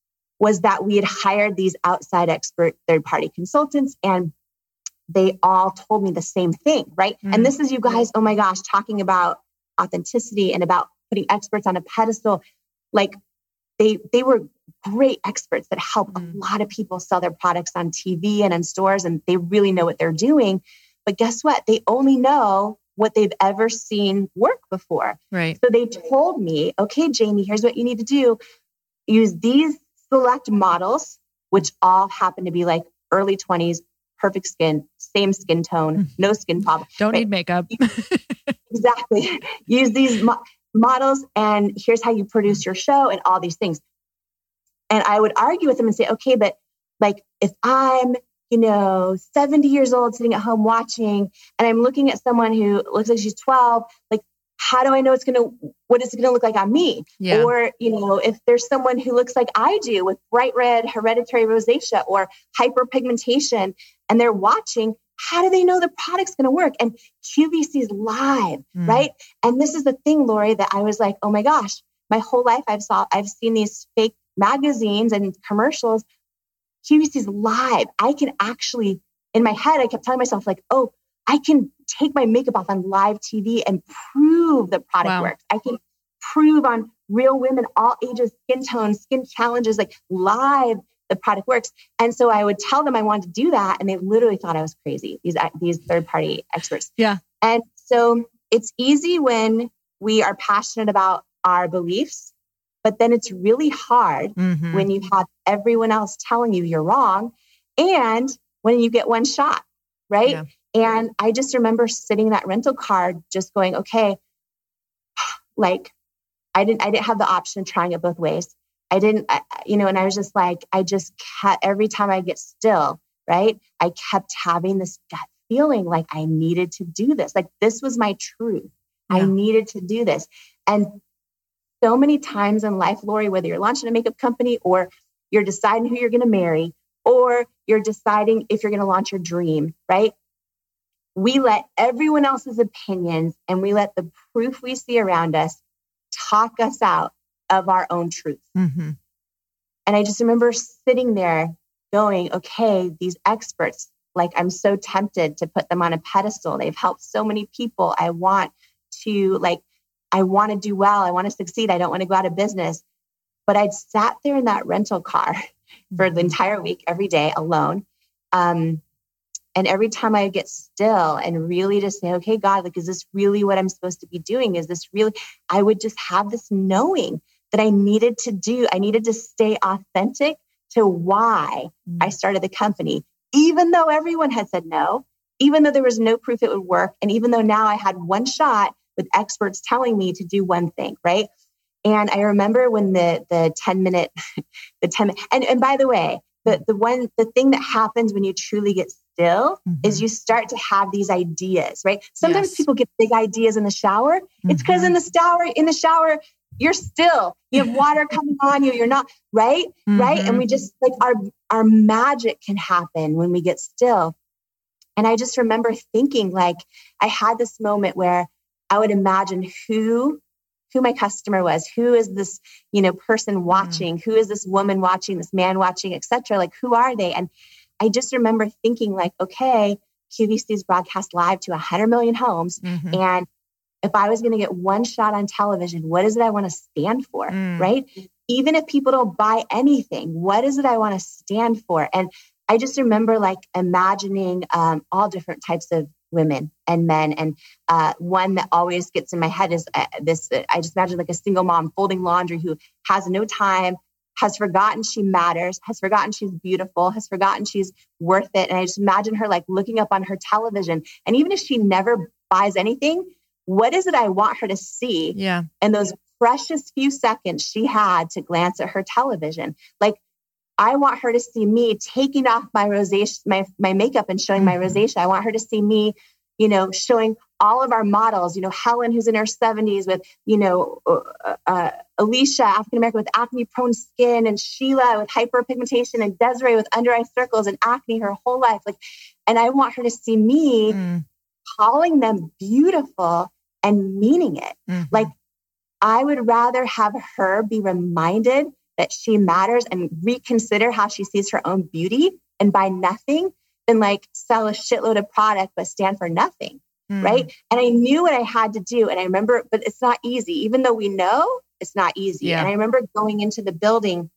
was that we had hired these outside expert third-party consultants and they all told me the same thing, right? Mm-hmm. And this is you guys, oh my gosh, talking about authenticity and about putting experts on a pedestal. Like they, they were great experts that help mm. a lot of people sell their products on T V and in stores, and they really know what they're doing. But guess what? They only know what they've ever seen work before. Right. So they told me, okay, Jamie, here's what you need to do. Use these select models, which all happen to be like early twenties, perfect skin, same skin tone, mm. no skin problem. Don't right? need makeup. Exactly. Use these mo- models and here's how you produce your show and all these things. And I would argue with them and say, okay, but like if I'm, you know, seventy years old sitting at home watching and I'm looking at someone who looks like she's twelve, like how do I know it's going to, what is it going to look like on me? Yeah. Or, you know, if there's someone who looks like I do with bright red hereditary rosacea or hyperpigmentation and they're watching, how do they know the product's going to work? And Q V C is live, mm. right? And this is the thing, Lori, that I was like, oh my gosh, my whole life I've saw, I've seen these fake magazines and commercials. Q V C is live. I can actually, in my head, I kept telling myself like, oh, I can take my makeup off on live T V and prove the product wow. works. I can prove on real women, all ages, skin tones, skin challenges, like live, the product works. And so I would tell them I wanted to do that. And they literally thought I was crazy, these, these third-party experts. Yeah. And so it's easy when we are passionate about our beliefs, But then it's really hard mm-hmm. when you have everyone else telling you you're wrong and when you get one shot, right? Yeah. And I just remember sitting in that rental car just going, okay, like I didn't, I didn't have the option of trying it both ways. I didn't, I, you know, and I was just like, I just kept, every time I get still, right? I kept having this gut feeling like I needed to do this. Like this was my truth. Yeah. I needed to do this. And so many times in life, Lori, whether you're launching a makeup company or you're deciding who you're going to marry, or you're deciding if you're going to launch your dream, right? We let everyone else's opinions and we let the proof we see around us talk us out of our own truth. Mm-hmm. And I just remember sitting there going, okay, these experts, like I'm so tempted to put them on a pedestal. They've helped so many people. I want to like, I want to do well. I want to succeed. I don't want to go out of business. But I'd sat there in that rental car for the entire week, every day alone. Um, and every time I get still and really just say, okay, God, like, is this really what I'm supposed to be doing? Is this really, I would just have this knowing that I needed to do, I needed to stay authentic to why mm-hmm. I started the company, even though everyone had said no, even though there was no proof it would work. And even though now I had one shot with experts telling me to do one thing, right? And I remember when the the ten minute, the ten minute, and, and by the way, the, the one, the thing that happens when you truly get still mm-hmm. is you start to have these ideas, right? Sometimes yes. people get big ideas in the shower. Mm-hmm. It's because in the shower, in the shower, you're still, you have water coming on you. You're not right. Mm-hmm. Right. And we just like our, our magic can happen when we get still. And I just remember thinking like, I had this moment where I would imagine who, who my customer was, who is this, you know, person watching, mm-hmm. who is this woman watching, this man watching, et cetera. Like, who are they? And I just remember thinking like, okay, Q V C's broadcast live to a hundred million homes. Mm-hmm. And if I was going to get one shot on television, what is it I want to stand for? Mm. Right. Even if people don't buy anything, what is it I want to stand for? And I just remember like imagining um, all different types of women and men. And uh, one that always gets in my head is uh, this, uh, I just imagine like a single mom folding laundry who has no time, has forgotten she matters, has forgotten she's beautiful, has forgotten she's worth it. And I just imagine her like looking up on her television. And even if she never buys anything, what is it I want her to see? Yeah. And those precious few seconds she had to glance at her television. Like, I want her to see me taking off my rosacea, my, my makeup and showing mm-hmm. my rosacea. I want her to see me, you know, showing all of our models, you know, Helen, who's in her seventies with, you know, uh, uh, Alicia, African-American with acne prone skin, and Sheila with hyperpigmentation, and Desiree with under eye circles and acne her whole life. Like, and I want her to see me mm. calling them beautiful and meaning it. Mm-hmm. Like, I would rather have her be reminded that she matters and reconsider how she sees her own beauty and buy nothing than like sell a shitload of product, but stand for nothing. Mm. Right. And I knew what I had to do. And I remember, but it's not easy, even though we know it's not easy. Yeah. And I remember going into the building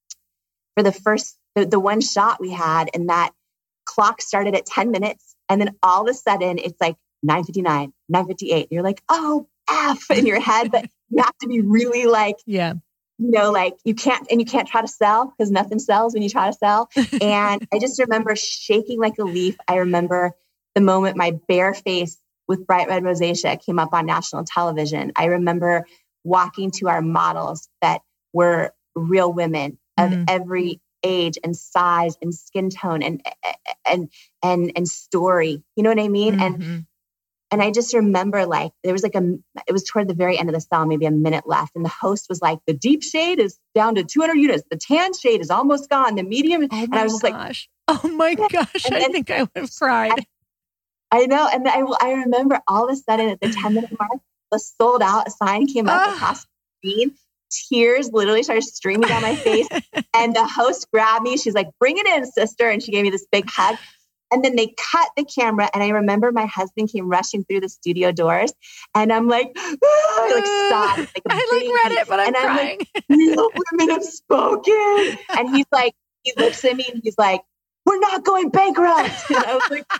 for the first, the, the one shot we had, and that clock started at ten minutes. And then all of a sudden it's like nine fifty-nine, nine fifty-eight. You're like, oh, F in your head, but you have to be really like, yeah. you know, like you can't, and you can't try to sell because nothing sells when you try to sell. And I just remember shaking like a leaf. I remember the moment my bare face with bright red rosacea came up on national television. I remember walking to our models that were real women of mm. every age and size and skin tone and, and, and, and story, you know what I mean? Mm-hmm. And, And I just remember like, there was like a, it was toward the very end of the cell, maybe a minute left. And the host was like, the deep shade is down to two hundred units. The tan shade is almost gone. The medium. Oh and I was just gosh. like, oh my gosh. And I then, think I would have cried. I, I know. And I, I remember all of a sudden at the ten minute mark, the sold out sign came up oh. across the screen. Tears literally started streaming down my face. And the host grabbed me. She's like, bring it in, sister. And she gave me this big hug. And then they cut the camera. And I remember my husband came rushing through the studio doors. And I'm like, ah, like stop. Like I like read it, but I'm and crying. I'm like, real women have spoken. And he's like, he looks at me and he's like, we're not going bankrupt. And I was like,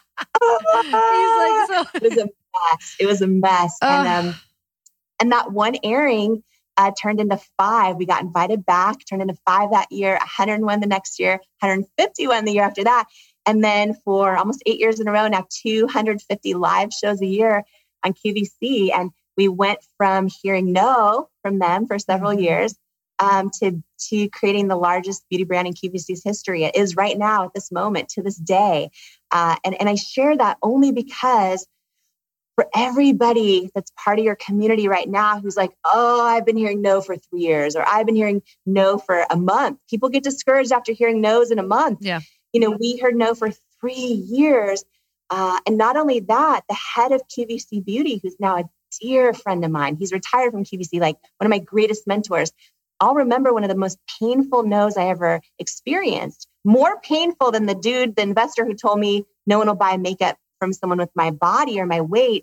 ah. He's like, so. It was a mess. It was a mess. Uh. And, um, and that one airing, uh, turned into five. We got invited back, turned into five that year, one hundred one the next year, one hundred fifty-one the year after that. And then for almost eight years in a row, now two hundred fifty live shows a year on Q V C. And we went from hearing no from them for several mm-hmm. years um, to, to creating the largest beauty brand in Q V C's history. It is right now at this moment, to this day. Uh, and, and I share that only because for everybody that's part of your community right now who's like, oh, I've been hearing no for three years, or I've been hearing no for a month. People get discouraged after hearing no's in a month. Yeah. You know, we heard no for three years. Uh, and not only that, the head of Q V C Beauty, who's now a dear friend of mine, he's retired from Q V C, like one of my greatest mentors. I'll remember one of the most painful no's I ever experienced, more painful than the dude, the investor who told me no one will buy makeup from someone with my body or my weight.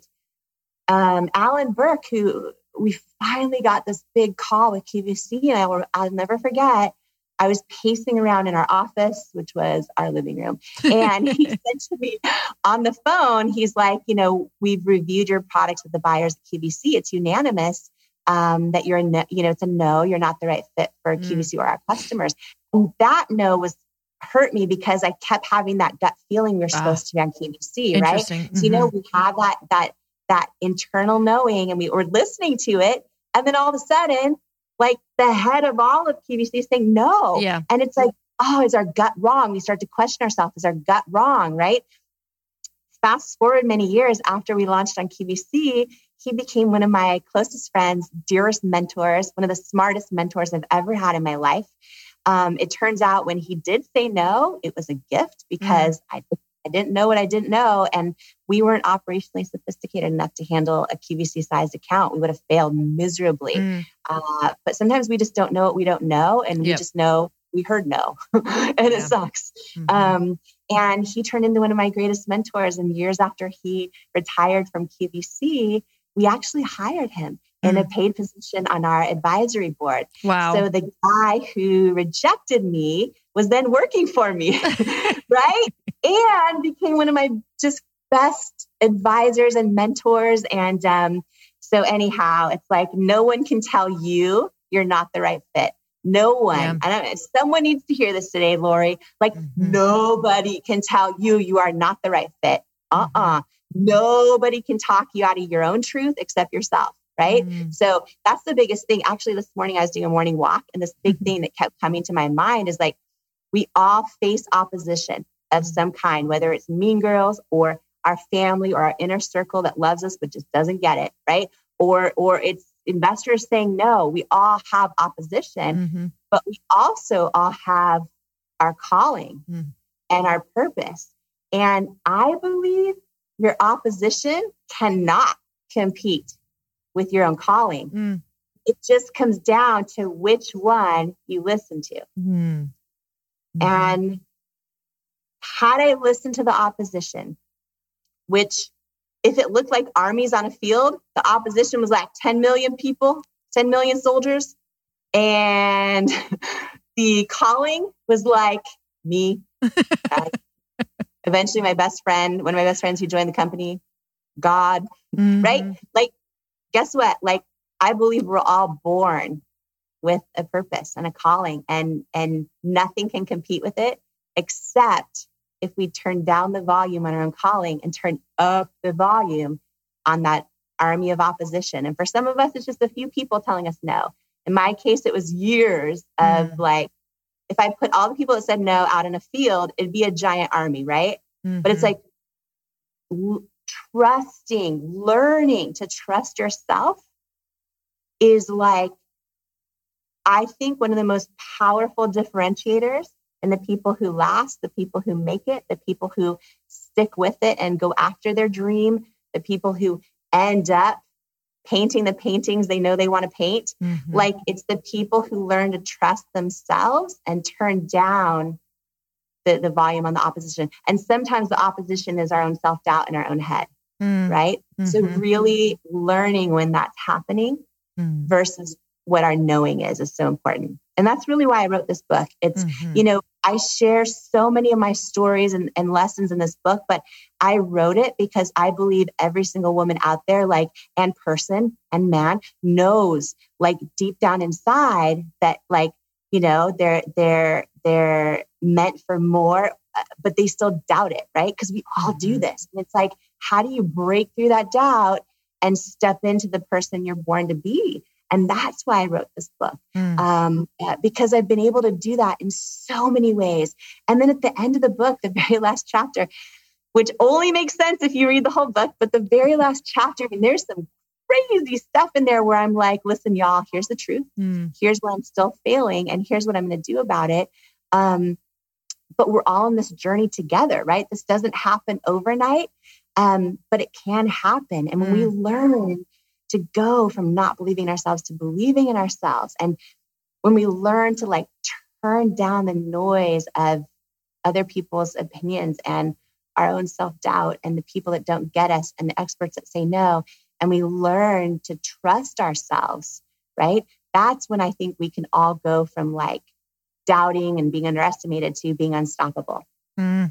Um, Alan Burke, who we finally got this big call with Q V C, and I will, I'll never forget. I was pacing around in our office, which was our living room. And he said to me on the phone, he's like, you know, we've reviewed your products with the buyers at Q V C. It's unanimous um, that you're, a no, you know, it's a no, you're not the right fit for mm. Q V C or our customers. And that no was hurt me because I kept having that gut feeling we we're ah, supposed to be on Q V C, right? Mm-hmm. So, you know, we have that, that, that internal knowing and we were listening to it. And then all of a sudden, like the head of all of Q V C is saying no. Yeah. And it's like, oh, is our gut wrong? We start to question ourselves. Is our gut wrong? Right. Fast forward many years after we launched on Q V C, he became one of my closest friends, dearest mentors, one of the smartest mentors I've ever had in my life. Um, it turns out when he did say no, it was a gift because mm. I I didn't know what I didn't know. And we weren't operationally sophisticated enough to handle a Q V C-sized account. We would have failed miserably. Mm. Uh, but sometimes we just don't know what we don't know. And we yep. just know we heard no. and yeah. it sucks. Mm-hmm. Um, and he turned into one of my greatest mentors. And years after he retired from Q V C, we actually hired him mm. in a paid position on our advisory board. Wow. So the guy who rejected me was then working for me, right? And became one of my just best advisors and mentors. And um, so anyhow, it's like, no one can tell you you're not the right fit. No one. Yeah. I don't know. Someone needs to hear this today, Lori. Like mm-hmm. nobody can tell you you are not the right fit. Uh-uh. Mm-hmm. Nobody can talk you out of your own truth except yourself. Right. Mm-hmm. So that's the biggest thing. Actually, this morning I was doing a morning walk and this big mm-hmm. thing that kept coming to my mind is like, we all face opposition of some kind, whether it's mean girls or our family or our inner circle that loves us, but just doesn't get it. Right. Or, or it's investors saying no. We all have opposition, mm-hmm. but we also all have our calling mm. and our purpose. And I believe your opposition cannot compete with your own calling. Mm. It just comes down to which one you listen to. Mm. Mm-hmm. And had I listened to the opposition, which if it looked like armies on a field, the opposition was like ten million people, ten million soldiers. And the calling was like me. uh, eventually my best friend, one of my best friends who joined the company, God, mm-hmm. right? Like, guess what? Like, I believe we're all born with a purpose and a calling, and, and nothing can compete with it except if we turn down the volume on our own calling and turn up the volume on that army of opposition. And for some of us, it's just a few people telling us no. In my case, it was years of mm. like, if I put all the people that said no out in a field, it'd be a giant army, right? Mm-hmm. But it's like l- trusting, learning to trust yourself is like, I think one of the most powerful differentiators. And the people who last, the people who make it, the people who stick with it and go after their dream, the people who end up painting the paintings they know they want to paint. Mm-hmm. Like, it's the people who learn to trust themselves and turn down the, the volume on the opposition. And sometimes the opposition is our own self-doubt in our own head, mm-hmm. right? Mm-hmm. So really learning when that's happening mm-hmm. versus what our knowing is, is so important. And that's really why I wrote this book. It's, mm-hmm. you know, I share so many of my stories and, and lessons in this book, but I wrote it because I believe every single woman out there, like, and person and man knows, like, deep down inside that, like, you know, they're, they're, they're meant for more, but they still doubt it, right? Because we all mm-hmm. do this. And it's like, how do you break through that doubt and step into the person you're born to be? And that's why I wrote this book, mm. um, because I've been able to do that in so many ways. And then at the end of the book, the very last chapter, which only makes sense if you read the whole book, but the very last chapter, I mean, there's some crazy stuff in there where I'm like, listen, y'all, here's the truth. Mm. Here's where I'm still failing. And here's what I'm going to do about it. Um, but we're all on this journey together, right? This doesn't happen overnight, um, but it can happen. And when mm. we learn to go from not believing in ourselves to believing in ourselves. And when we learn to, like, turn down the noise of other people's opinions and our own self-doubt and the people that don't get us and the experts that say no, and we learn to trust ourselves, right? That's when I think we can all go from, like, doubting and being underestimated to being unstoppable. Mm.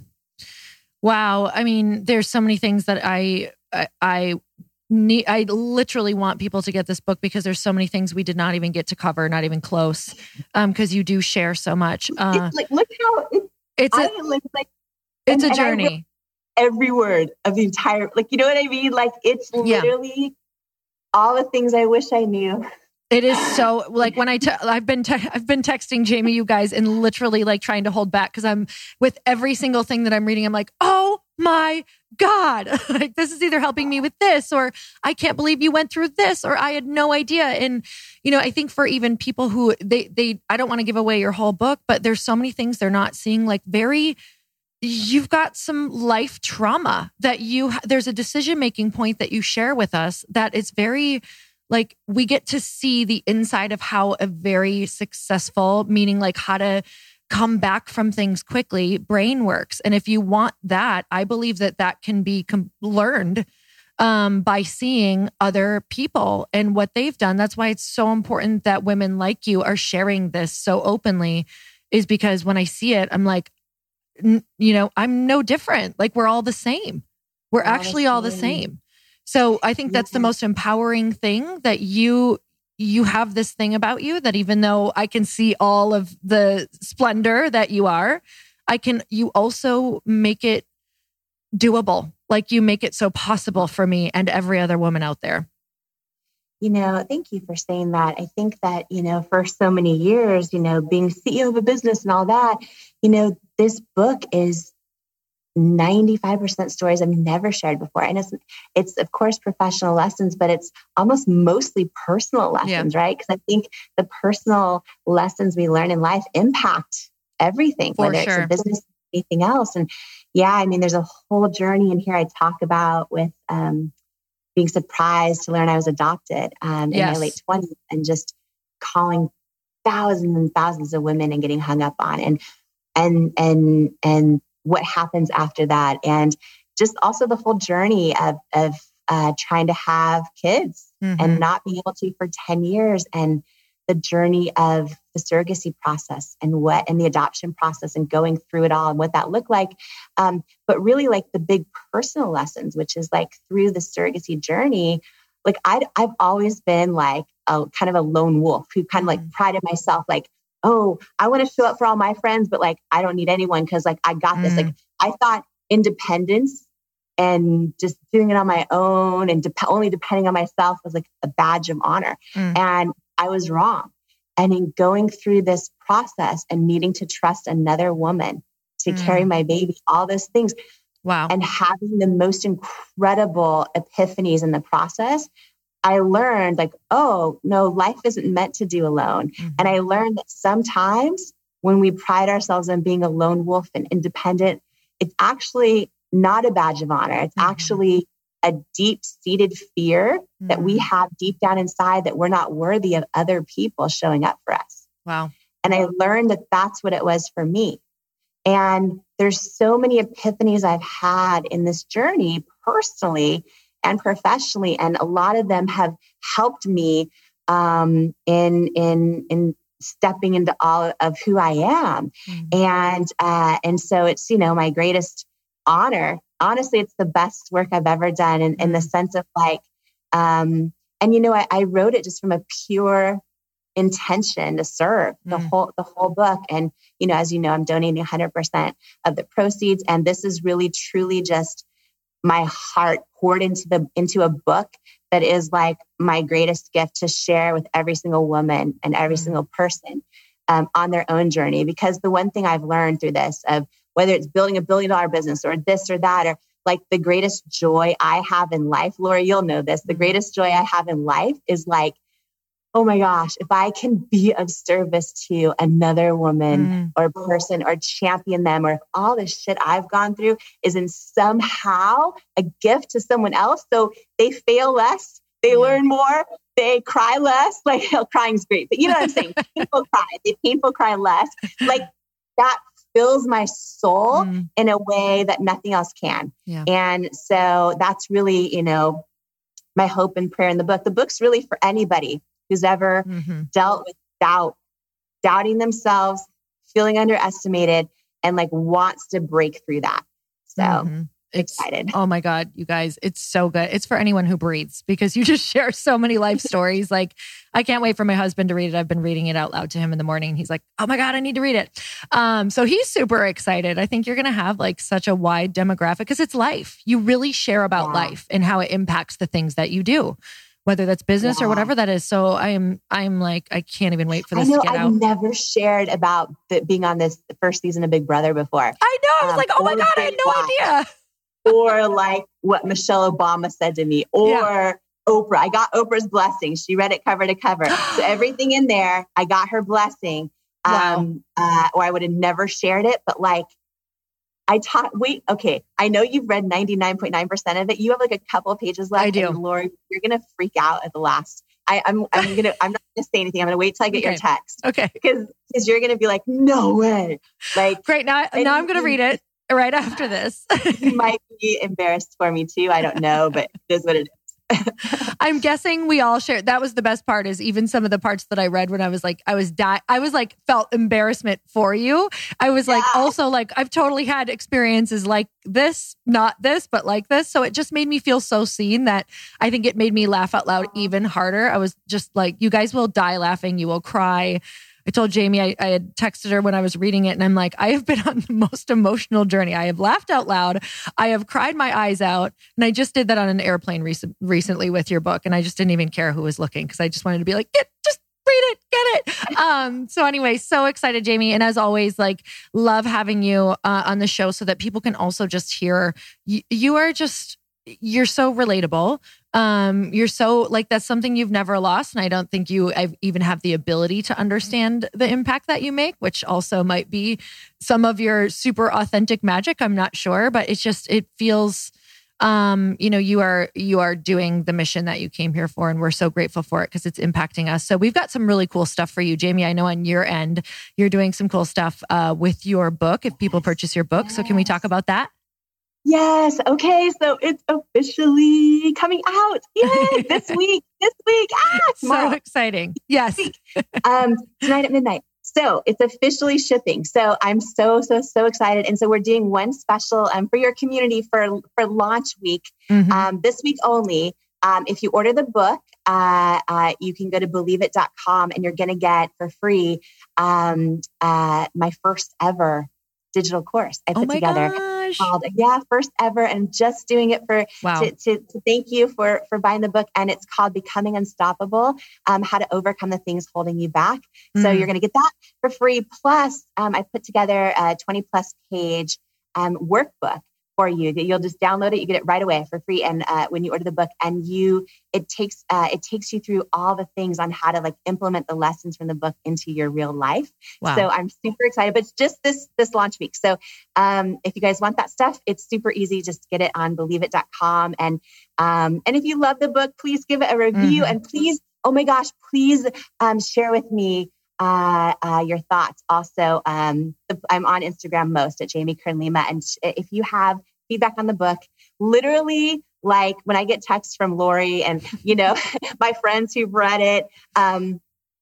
Wow. I mean, there's so many things that I, I, I Need, I literally want people to get this book because there's so many things we did not even get to cover, not even close, um, because you do share so much. Uh, it's like, look how it, it's a, I, like, like, it's and, a journey. Every word of the entire, like, you know what I mean? Like, it's literally yeah. all the things I wish I knew. It is so, like, when I, te- I've been, te- I've been texting Jamie, you guys, and literally, like, trying to hold back because I'm with every single thing that I'm reading. I'm like, oh my God, like, this is either helping me with this, or I can't believe you went through this, or I had no idea. And, you know, I think for even people who they, they, I don't want to give away your whole book, but there's so many things they're not seeing, like, very, you've got some life trauma that you, there's a decision-making point that you share with us that is very, like, we get to see the inside of how a very successful, meaning like how to come back from things quickly, brain works. And if you want that, I believe that that can be com- learned um, by seeing other people and what they've done. That's why it's so important that women like you are sharing this so openly, is because when I see it, I'm like, n- you know, I'm no different. Like, we're all the same. We're all actually the all the same. So I think that's the most empowering thing, that you you have this thing about you that even though I can see all of the splendor that you are, I can, you also make it doable. Like, you make it so possible for me and every other woman out there. You know, thank you for saying that. I think that, you know, for so many years, you know, being C E O of a business and all that, you know, this book is ninety-five percent stories I've never shared before. And it's, it's of course, professional lessons, but it's almost mostly personal lessons, yeah. right? Because I think the personal lessons we learn in life impact everything, For whether sure. it's a business, anything else. And yeah, I mean, there's a whole journey in here I talk about with um, being surprised to learn I was adopted um, in yes. my late twenties, and just calling thousands and thousands of women and getting hung up on, and, and, and, and, what happens after that. And just also the whole journey of, of uh, trying to have kids mm-hmm. and not being able to for ten years, and the journey of the surrogacy process and what, and the adoption process, and going through it all and what that looked like. Um, but really, like, the big personal lessons, which is like through the surrogacy journey, like I'd, I've always been like a kind of a lone wolf who kind of like prided myself, like, oh, I want to show up for all my friends, but like, I don't need anyone because like, I got this. Mm. Like, I thought independence and just doing it on my own and de- only depending on myself was like a badge of honor. Mm. And I was wrong. And in going through this process and needing to trust another woman to mm. carry my baby, all those things. Wow. And having the most incredible epiphanies in the process, I learned like, oh, no, life isn't meant to do alone. Mm-hmm. And I learned that sometimes when we pride ourselves on being a lone wolf and independent, it's actually not a badge of honor. It's mm-hmm. actually a deep-seated fear mm-hmm. that we have deep down inside, that we're not worthy of other people showing up for us. Wow. And I learned that that's what it was for me. And there's so many epiphanies I've had in this journey personally and professionally. And a lot of them have helped me um, in, in, in stepping into all of who I am. Mm-hmm. And, uh, and so it's, you know, my greatest honor. Honestly, it's the best work I've ever done in, mm-hmm. in the sense of like, um, and, you know, I, I wrote it just from a pure intention to serve the mm. whole, the whole book. And, you know, as you know, I'm donating one hundred percent of the proceeds. And this is really, truly just my heart poured into the, into a book that is like my greatest gift to share with every single woman and every mm. single person um, on their own journey. Because the one thing I've learned through this, of whether it's building a billion dollar business or this or that, or like the greatest joy I have in life, Lori, you'll know this, the greatest joy I have in life is like, oh my gosh, if I can be of service to another woman mm. or person or champion them, or if all the shit I've gone through is in somehow a gift to someone else, so they fail less, they yeah. learn more, they cry less. Like, crying's great, but you know what I'm saying? Painful cry, they painful cry less. Like that fills my soul mm. in a way that nothing else can. Yeah. And so that's really, you know, my hope and prayer in the book. The book's really for anybody who's ever mm-hmm. dealt with doubt, doubting themselves, feeling underestimated, and like wants to break through that. So mm-hmm. excited. Oh my God, you guys, it's so good. It's for anyone who breathes, because you just share so many life stories. Like, I can't wait for my husband to read it. I've been reading it out loud to him in the morning. He's like, oh my God, I need to read it. Um, so he's super excited. I think you're going to have like such a wide demographic, because it's life. You really share about yeah. life and how it impacts the things that you do, whether that's business yeah. or whatever that is. So I'm, I'm like, I can't even wait for this I know, to get I've out. I've never shared about the, being on this first season of Big Brother before. I know. I was um, like, oh my God, I had no Black. idea. Or like what Michelle Obama said to me, or yeah. Oprah. I got Oprah's blessing. She read it cover to cover. So everything in there, I got her blessing. Um, wow. uh, or I would have never shared it. But like, I taught, wait, okay. I know you've read ninety-nine point nine percent of it. You have like a couple of pages left. I do. And Lori, you're going to freak out at the last. I, I'm, I'm going to, I'm not going to say anything. I'm going to wait till I get okay. your text. Okay. Because, because you're going to be like, no way. Like, great. Now, now I'm going to read it right after this. You might be embarrassed for me too. I don't know, but it is what it is. I'm guessing we all share. That was the best part, is even some of the parts that I read when I was like, I was di- I was like, felt embarrassment for you. I was yeah. like, also like, I've totally had experiences like this, not this, but like this. So it just made me feel so seen that I think it made me laugh out loud even harder. I was just like, you guys will die laughing. You will cry. I told Jamie, I, I had texted her when I was reading it, and I'm like, I have been on the most emotional journey. I have laughed out loud. I have cried my eyes out. And I just did that on an airplane rec- recently with your book. And I just didn't even care who was looking, because I just wanted to be like, get, just read it, get it. Um, so anyway, so excited, Jamie. And as always, like, love having you uh, on the show so that people can also just hear, you, you are just, you're so relatable. Um, you're so like, that's something you've never lost. And I don't think you I've even have the ability to understand the impact that you make, which also might be some of your super authentic magic. I'm not sure, but it's just, it feels, um, you know, you are, you are doing the mission that you came here for. And we're so grateful for it, because it's impacting us. So we've got some really cool stuff for you, Jamie. I know on your end, you're doing some cool stuff, uh, with your book, if people purchase your book. So can we talk about that? Yes. Okay. So it's officially coming out. Yay! This week. This week. Ah, tomorrow. So exciting. Yes. um, tonight at midnight. So it's officially shipping. So I'm so, so, so excited. And so we're doing one special um, for your community for, for launch week. Mm-hmm. Um, this week only. Um, if you order the book, uh, uh, you can go to believe it dot com, and you're going to get for free um, uh, my first ever digital course I put oh my together. Gosh. Called, yeah, first ever, and just doing it for wow. to, to, to thank you for for buying the book. And it's called Becoming Unstoppable: um, How to Overcome the Things Holding You Back. Mm. So you're going to get that for free. Plus, um, I put together a twenty plus page um, workbook for you that you'll just download it. You get it right away for free. And uh, when you order the book, and you, it takes uh, it takes you through all the things on how to like implement the lessons from the book into your real life. Wow. So I'm super excited. But it's just this this launch week. So um, if you guys want that stuff, it's super easy. Just get it on believe it dot com. And um, and if you love the book, please give it a review. Mm-hmm. And please, oh my gosh, please um, share with me Uh, uh, your thoughts. Also, um, I'm on Instagram most at Jamie Kern Lima. And if you have feedback on the book, literally, like when I get texts from Lori and, you know, my friends who've read it, um,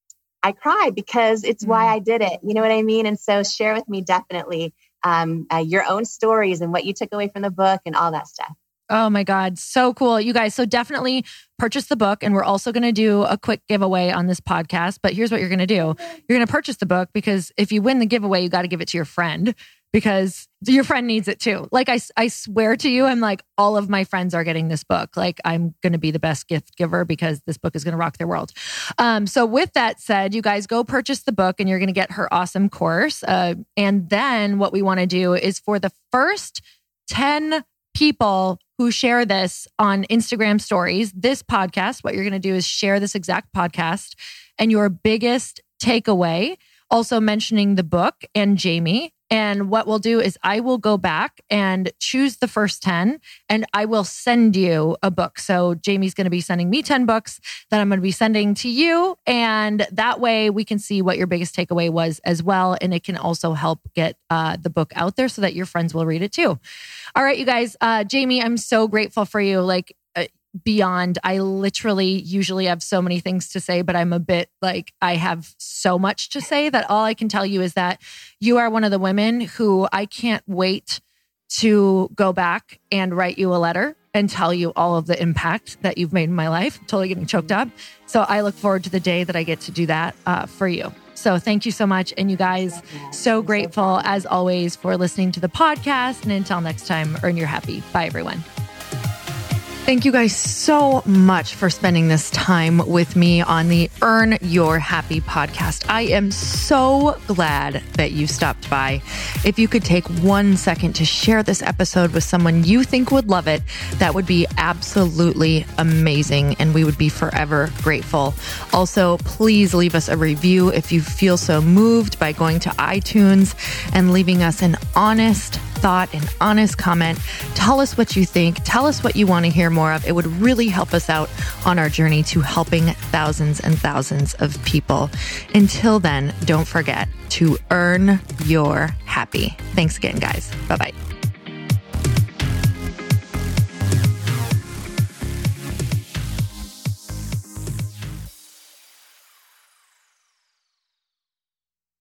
I cry because it's mm. why I did it. You know what I mean? And so share with me definitely um, uh, your own stories and what you took away from the book and all that stuff. Oh my God. So cool. You guys, so definitely purchase the book. And we're also going to do a quick giveaway on this podcast. But here's what you're going to do. You're going to purchase the book because if you win the giveaway, you got to give it to your friend because your friend needs it too. Like I, I swear to you, I'm like, all of my friends are getting this book. Like I'm going to be the best gift giver because this book is going to rock their world. Um, so with that said, you guys go purchase the book and you're going to get her awesome course. Uh, and then what we want to do is for the first ten people who share this on Instagram stories, this podcast, what you're going to do is share this exact podcast and your biggest takeaway, also mentioning the book and Jamie. And what we'll do is I will go back and choose the first ten and I will send you a book. So Jamie's going to be sending me ten books that I'm going to be sending to you. And that way we can see what your biggest takeaway was as well. And it can also help get uh, the book out there so that your friends will read it too. All right, you guys, uh, Jamie, I'm so grateful for you. Like, beyond, I literally usually have so many things to say, but I'm a bit like, I have so much to say that all I can tell you is that you are one of the women who I can't wait to go back and write you a letter and tell you all of the impact that you've made in my life. I'm totally getting choked up. So I look forward to the day that I get to do that uh, for you. So thank you so much. And you guys, so grateful as always for listening to the podcast. And until next time, earn your happy. Bye, everyone. Thank you guys so much for spending this time with me on the Earn Your Happy podcast. I am so glad that you stopped by. If you could take one second to share this episode with someone you think would love it, that would be absolutely amazing. And we would be forever grateful. Also, please leave us a review if you feel so moved by going to iTunes and leaving us an honest thought, an honest comment. Tell us what you think. Tell us what you want to hear more of. It would really help us out on our journey to helping thousands and thousands of people. Until then, don't forget to earn your happy. Thanks again, guys. Bye-bye.